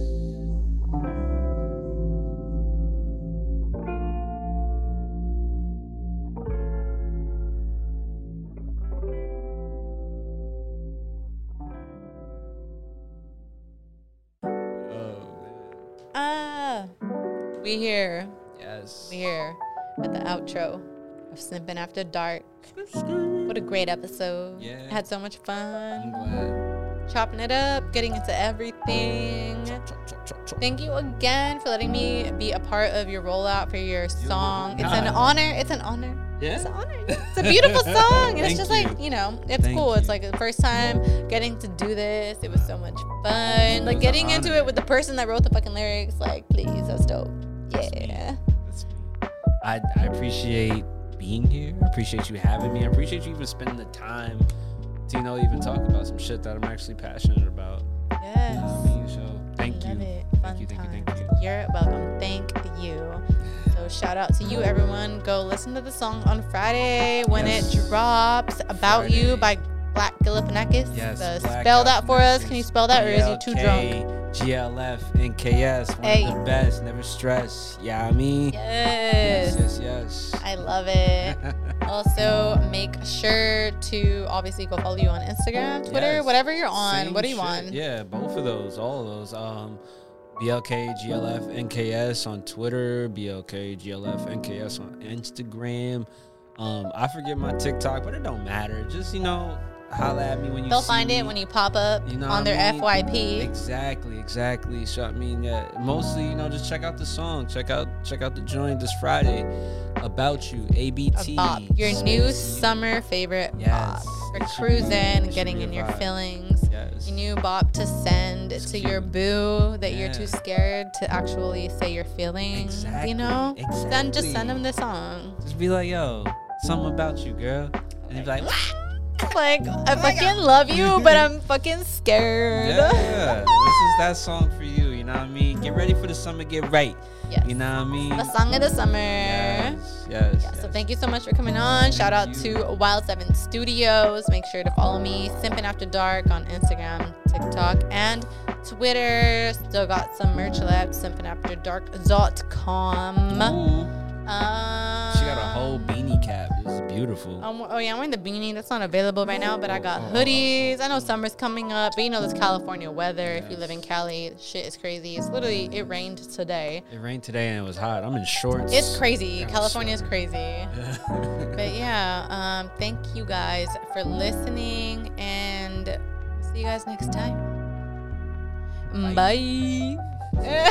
We here. Yes. We here at the outro of Simpin' After Dark. What a great episode. Yeah. Had so much fun. I'm glad. Chopping it up, getting into everything. Thank you again for letting me be a part of your rollout for your song. It's an honor. It's an honor. Yeah. It's an honor. It's a beautiful song. And it's just Thank like, you. you know, it's Thank cool. you. It's like the first time getting to do this. It was so much fun. Like was getting an into honor. it with the person that wrote the fucking lyrics. Like, please, that's dope. Yeah. That's me. I appreciate being here. I appreciate you having me. I appreciate you even spending the time to, you know, even talk about some shit that I'm actually passionate about. Yes. You know what I mean? So thank Love you. it. Thank you, thank you, thank you. You're welcome. Thank you. So shout out to you, everyone. Go listen to the song on Friday when Yes. it drops. About You by Black Galifianakis. Yes. Black Spell that for us. Galifianakis. Can you spell that, or is you too drunk? GLF and KS. One Hey. of the best. Never stress. Yeah, I mean. Yes. Yes. I love it. Also, make sure to obviously go follow you on Instagram, Twitter, Yes. whatever you're on. Same What are you shit. on? Yeah, both of those, all of those. BLK GLF NKS on Twitter, BLK GLF NKS on Instagram. I forget my TikTok, but it don't matter. Just, you know, holla at me when you They'll see find me. it when you pop up You know on what I their mean? FYP. Exactly. So I mean, mostly, you know, just check out the song, check out the joint this Friday. About You, ABT. A bop. Your new Space. summer favorite Yes. bop. For It should cruising, be- it should getting be a in your vibe. feelings. Yes. Your new bop to send It's to cute. your boo that you're Yeah. too scared to actually say your feelings. You know? Then just send them the song. Just be like, yo, something about you, girl. And he'd be like, what? like, I fucking love you, but I'm fucking scared. Yeah, this is that song for you. You know what I mean? Get ready for the summer. Get right. Yes. You know what I mean? The song of the summer. Yes. So thank you so much for coming on. Shout out to Wild 7 Studios. Make sure to follow me, Simpin' After Dark, on Instagram, TikTok, and Twitter. Still got some merch left. SimpinAfterDark.com. She got a whole beanie cap. It's beautiful. I'm wearing the beanie. That's not available right now, but I got hoodies. I know summer's coming up, but you know this California weather. If you live in Cali, shit is crazy. It rained today. It rained today and it was hot. I'm in shorts. It's crazy. California is crazy. But yeah, thank you guys for listening, and see you guys next time. Bye.